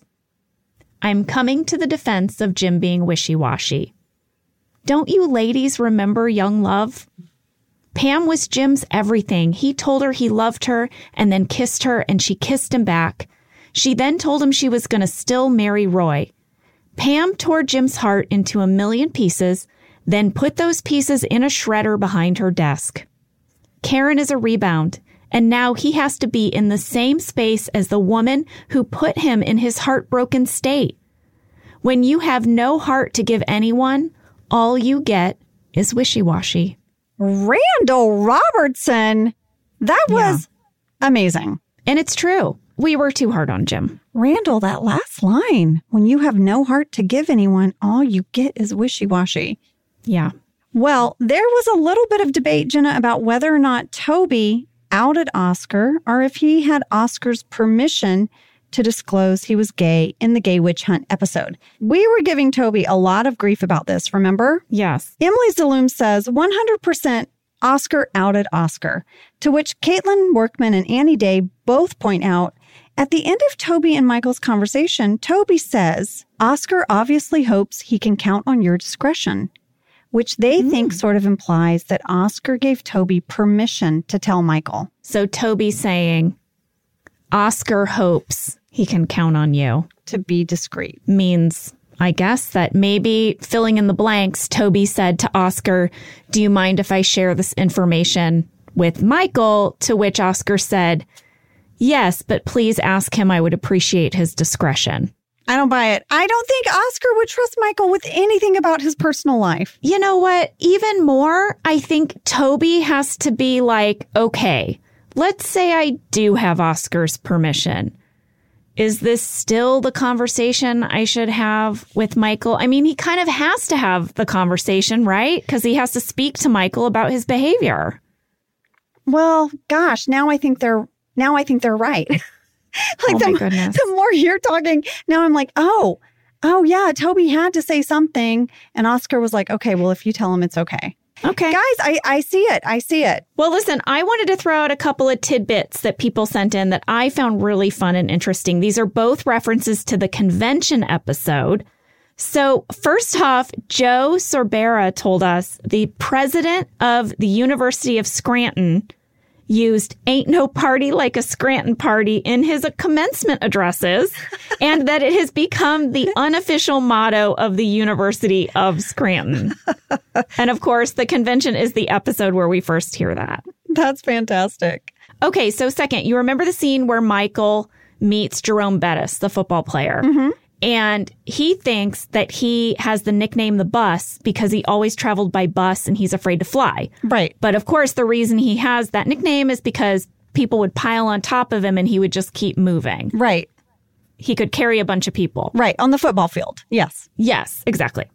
I'm coming to the defense of Jim being wishy-washy. Don't you ladies remember young love? Pam was Jim's everything. He told her he loved her and then kissed her and she kissed him back. She then told him she was going to still marry Roy. Pam tore Jim's heart into a million pieces, then put those pieces in a shredder behind her desk. Karen is a rebound. And now he has to be in the same space as the woman who put him in his heartbroken state. When you have no heart to give anyone, all you get is wishy-washy. Randall Robertson. That was yeah. amazing. And it's true. We were too hard on Jim. Randall, that last line, when you have no heart to give anyone, all you get is wishy-washy. Yeah. Well, there was a little bit of debate, Jenna, about whether or not Toby outed Oscar or if he had Oscar's permission to disclose he was gay in the Gay Witch Hunt episode. We were giving Toby a lot of grief about this, remember? Yes. Emily Zaloom says one hundred percent Oscar outed Oscar, to which Caitlin Workman and Annie Day both point out at the end of Toby and Michael's conversation, Toby says, Oscar obviously hopes he can count on your discretion, which they mm. think sort of implies that Oscar gave Toby permission to tell Michael. So Toby saying, Oscar hopes he can count on you. To be discreet. Means I guess that maybe filling in the blanks, Toby said to Oscar, "Do you mind if I share this information with Michael?" To which Oscar said, "Yes, but please ask him. I would appreciate his discretion." I don't buy it. I don't think Oscar would trust Michael with anything about his personal life. You know what? Even more, I think Toby has to be like, okay, let's say I do have Oscar's permission. Is this still the conversation I should have with Michael? I mean, he kind of has to have the conversation, right? Because he has to speak to Michael about his behavior. Well, gosh, now I think they're now I think they're right. Like oh the, my goodness. The more you're talking, now I'm like, oh, oh yeah, Toby had to say something. And Oscar was like, okay, well, if you tell him, it's okay. Okay. Guys, I, I see it. I see it. Well, listen, I wanted to throw out a couple of tidbits that people sent in that I found really fun and interesting. These are both references to the convention episode. So first off, Joe Sorbera told us the president of the University of Scranton used "ain't no party like a Scranton party" in his commencement addresses, and that it has become the unofficial motto of the University of Scranton. And of course, the convention is the episode where we first hear that. That's fantastic. Okay, so second, you remember the scene where Michael meets Jerome Bettis, the football player. Mm-hmm. And he thinks that he has the nickname the Bus because he always traveled by bus and he's afraid to fly. Right. But of course, the reason he has that nickname is because people would pile on top of him and he would just keep moving. Right. He could carry a bunch of people. Right. On the football field. Yes. Yes, exactly.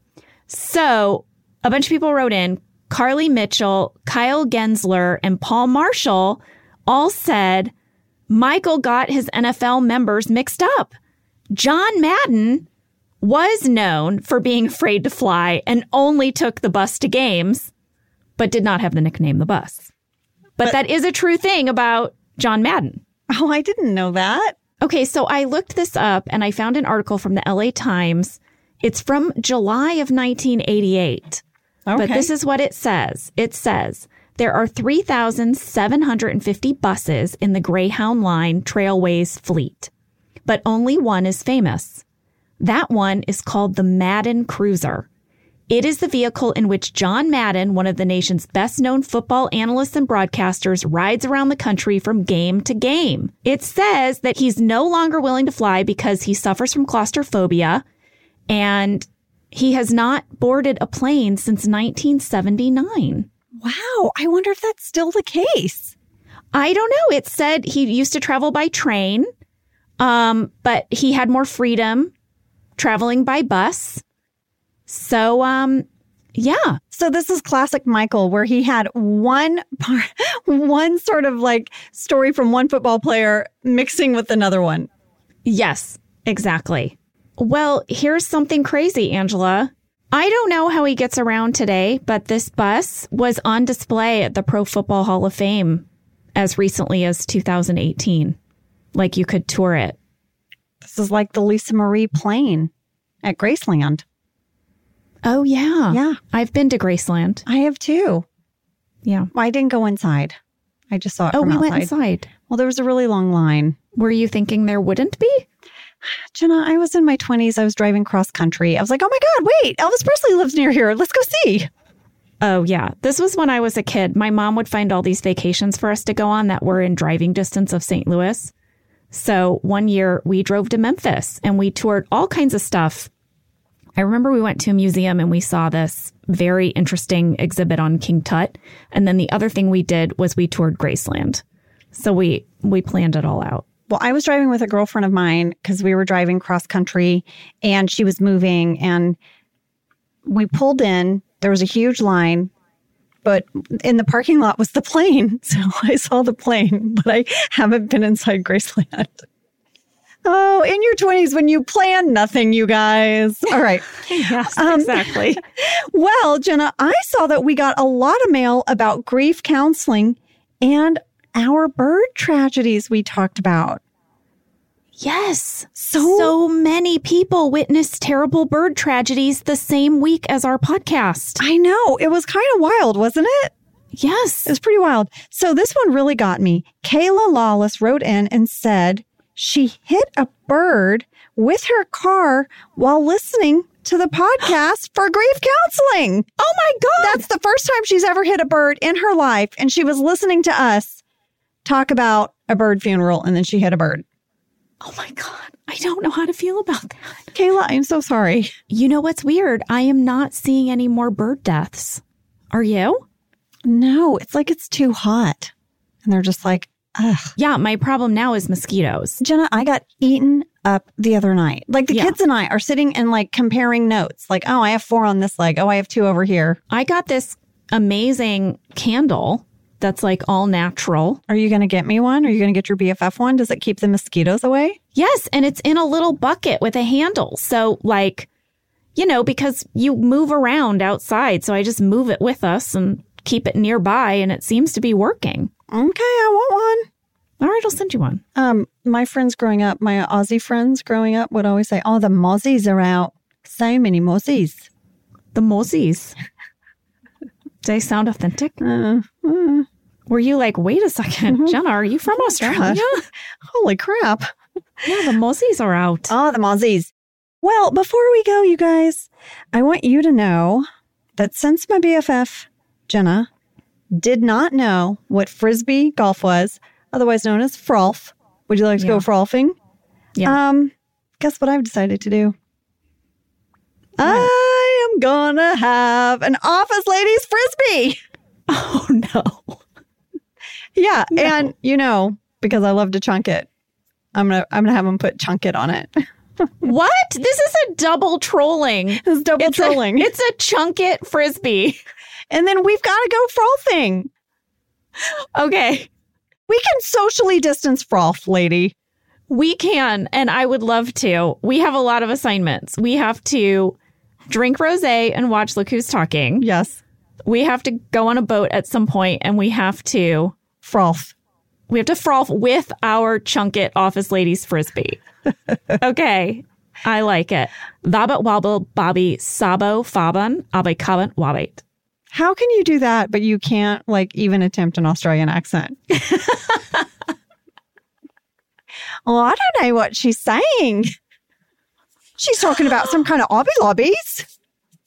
So a bunch of people wrote in. Carly Mitchell, Kyle Gensler, and Paul Marshall all said Michael got his N F L members mixed up. John Madden was known for being afraid to fly and only took the bus to games, but did not have the nickname the Bus. But, but that is a true thing about John Madden. Oh, I didn't know that. Okay, so I looked this up and I found an article from the L A Times. It's from July of nineteen eighty-eight. Okay. But this is what it says. It says, there are three thousand seven hundred fifty buses in the Greyhound Line Trailways fleet, but only one is famous. That one is called the Madden Cruiser. It is the vehicle in which John Madden, one of the nation's best-known football analysts and broadcasters, rides around the country from game to game. It says that he's no longer willing to fly because he suffers from claustrophobia, and he has not boarded a plane since nineteen seventy-nine. Wow. I wonder if that's still the case. I don't know. It said he used to travel by train, um, but he had more freedom traveling by bus. So, um, yeah. So this is classic Michael, where he had one part, one sort of like story from one football player mixing with another one. Yes, exactly. Well, here's something crazy, Angela. I don't know how he gets around today, but this bus was on display at the Pro Football Hall of Fame as recently as two thousand eighteen. Like you could tour it. This is like the Lisa Marie plane at Graceland. Oh, yeah. Yeah. I've been to Graceland. I have too. Yeah. Well, I didn't go inside. I just saw it oh, from we outside. went inside. Well, there was a really long line. Were you thinking there wouldn't be? Jenna, I was in my twenties. I was driving cross country. I was like, oh my God, wait, Elvis Presley lives near here. Let's go see. Oh, yeah. This was when I was a kid. My mom would find all these vacations for us to go on that were in driving distance of Saint Louis. So one year we drove to Memphis and we toured all kinds of stuff. I remember we went to a museum and we saw this very interesting exhibit on King Tut. And then the other thing we did was we toured Graceland. So we we planned it all out. Well, I was driving with a girlfriend of mine because we were driving cross country and she was moving and we pulled in. There was a huge line, but in the parking lot was the plane. So I saw the plane, but I haven't been inside Graceland. Oh, in your twenties when you plan nothing, you guys. All right. Yes, um, exactly. Well, Jenna, I saw that we got a lot of mail about grief counseling and our bird tragedies we talked about. Yes. So, so many people witnessed terrible bird tragedies the same week as our podcast. I know. It was kind of wild, wasn't it? Yes. It was pretty wild. So this one really got me. Kayla Lawless wrote in and said she hit a bird with her car while listening to the podcast for grief counseling. Oh my God. That's the first time she's ever hit a bird in her life. And she was listening to us talk about a bird funeral, and then she hit a bird. Oh my God. I don't know how to feel about that. Kayla, I'm so sorry. You know what's weird? I am not seeing any more bird deaths. Are you? No, it's like it's too hot. And they're just like, ugh. Yeah, my problem now is mosquitoes. Jenna, I got eaten up the other night. Like the Yeah. kids and I are sitting and like comparing notes. Like, oh, I have four on this leg. Oh, I have two over here. I got this amazing candle that's like all natural. Are you going to get me one? Are you going to get your B F F one? Does it keep the mosquitoes away? Yes, and it's in a little bucket with a handle. So like, you know, because you move around outside. So I just move it with us and keep it nearby, and it seems to be working. Okay, I want one. All right, I'll send you one. Um, my friends growing up, my Aussie friends growing up would always say, oh, the mozzies are out. So many mozzies. The mozzies. Do they sound authentic? Uh, uh, Were you like, wait a second, Mhm. Jenna, are you from Australia? holy crap. Yeah, the mozzies are out. Oh, the mozzies. Well, before we go, you guys, I want you to know that since my B F F, Jenna, did not know what Frisbee golf was, otherwise known as frolf. Would you like to Yeah. go frolfing? Yeah. Um, guess what I've decided to do? I am gonna have an office ladies Frisbee. Oh, no. Yeah, No. and you know, because I love to chunk it, I'm gonna I'm gonna have them put chunk it on it. What? This is a double trolling. It's double It's trolling. A, it's a chunk it Frisbee. And then we've got to go frolfing. Okay. We can socially distance frolf, lady. We can, and I would love to. We have a lot of assignments. We have to drink rosé and watch Look Who's Talking. Yes. We have to go on a boat at some point, and we have to Frolf. we have to frolf with our chunk it office ladies Frisbee. Okay. I like it. Vabat wobble bobby sabo faban abe kaban wabit. How can you do that, but you can't like even attempt an Australian accent? Well, I don't know what she's saying. She's talking about some kind of obby lobbies.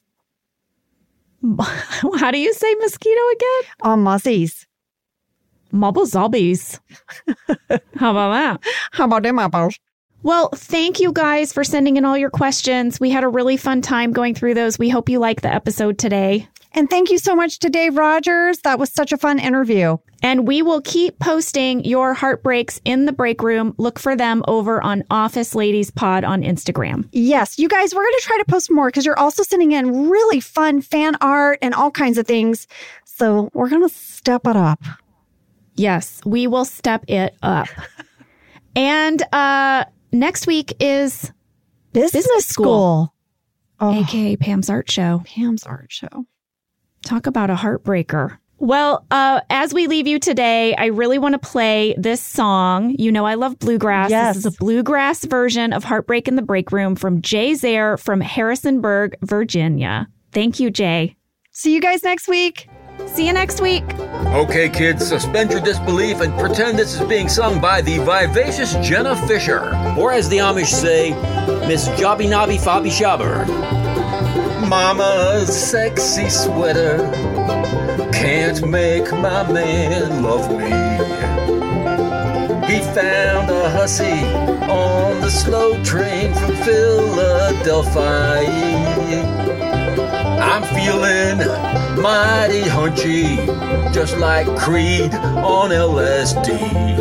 How do you say mosquito again? Oh, mozzies. Mobble zobbies. How about that? How about them apples? Well, thank you guys for sending in all your questions. We had a really fun time going through those. We hope you liked the episode today. And thank you so much to Dave Rogers. That was such a fun interview. And we will keep posting your heartbreaks in the break room. Look for them over on Office Ladies Pod on Instagram. Yes, you guys, we're going to try to post more because you're also sending in really fun fan art and all kinds of things. So we're going to step it up. Yes, we will step it up. And uh, next week is Business, Business school. school. Oh, A K A Pam's Art Show. Pam's art show. Talk about a heartbreaker. Well, uh, as we leave you today, I really want to play this song. You know, I love bluegrass. Yes. This is a bluegrass version of Heartbreak in the Break Room from Jay Zare from Harrisonburg, Virginia. Thank you, Jay. See you guys next week. See you next week. Okay, kids, suspend your disbelief and pretend this is being sung by the vivacious Jenna Fisher. Or as the Amish say, Miss Jobby Nobby Fobby Shabber. Mama's sexy sweater can't make my man love me. He found a hussy on the slow train from Philadelphia. I'm feeling mighty hunchy, just like Creed on L S D.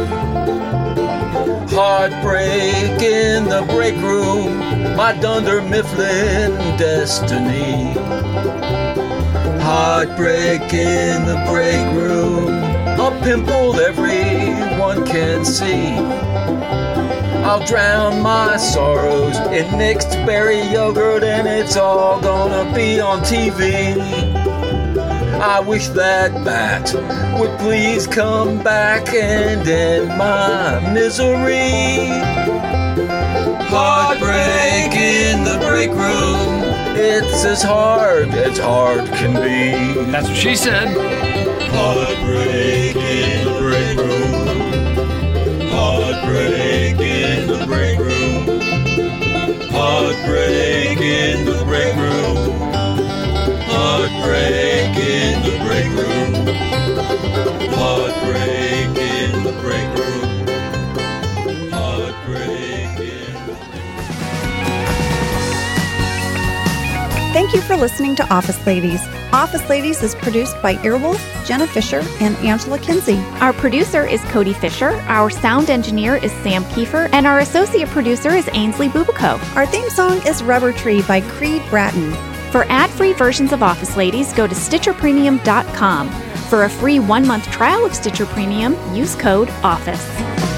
Heartbreak in the break room, my Dunder Mifflin destiny. Heartbreak in the break room, a pimple everyone can see. I'll drown my sorrows in mixed berry yogurt, and it's all gonna be on T V. I wish that bat would please come back and end my misery. Heartbreak in the break room, it's as hard as hard can be. That's what she said. Heartbreak in the break room. Heartbreak in the break room. Heartbreak in the break room. Thank you for listening to Office Ladies. Office Ladies is produced by Earwolf, Jenna Fisher, and Angela Kinsey. Our producer is Cody Fisher, our sound engineer is Sam Kiefer, and our associate producer is Ainsley Bubico. Our theme song is Rubber Tree by Creed Bratton. For ad-free versions of Office Ladies, go to Stitcher Premium dot com. For a free one-month trial of Stitcher Premium, use code OFFICE.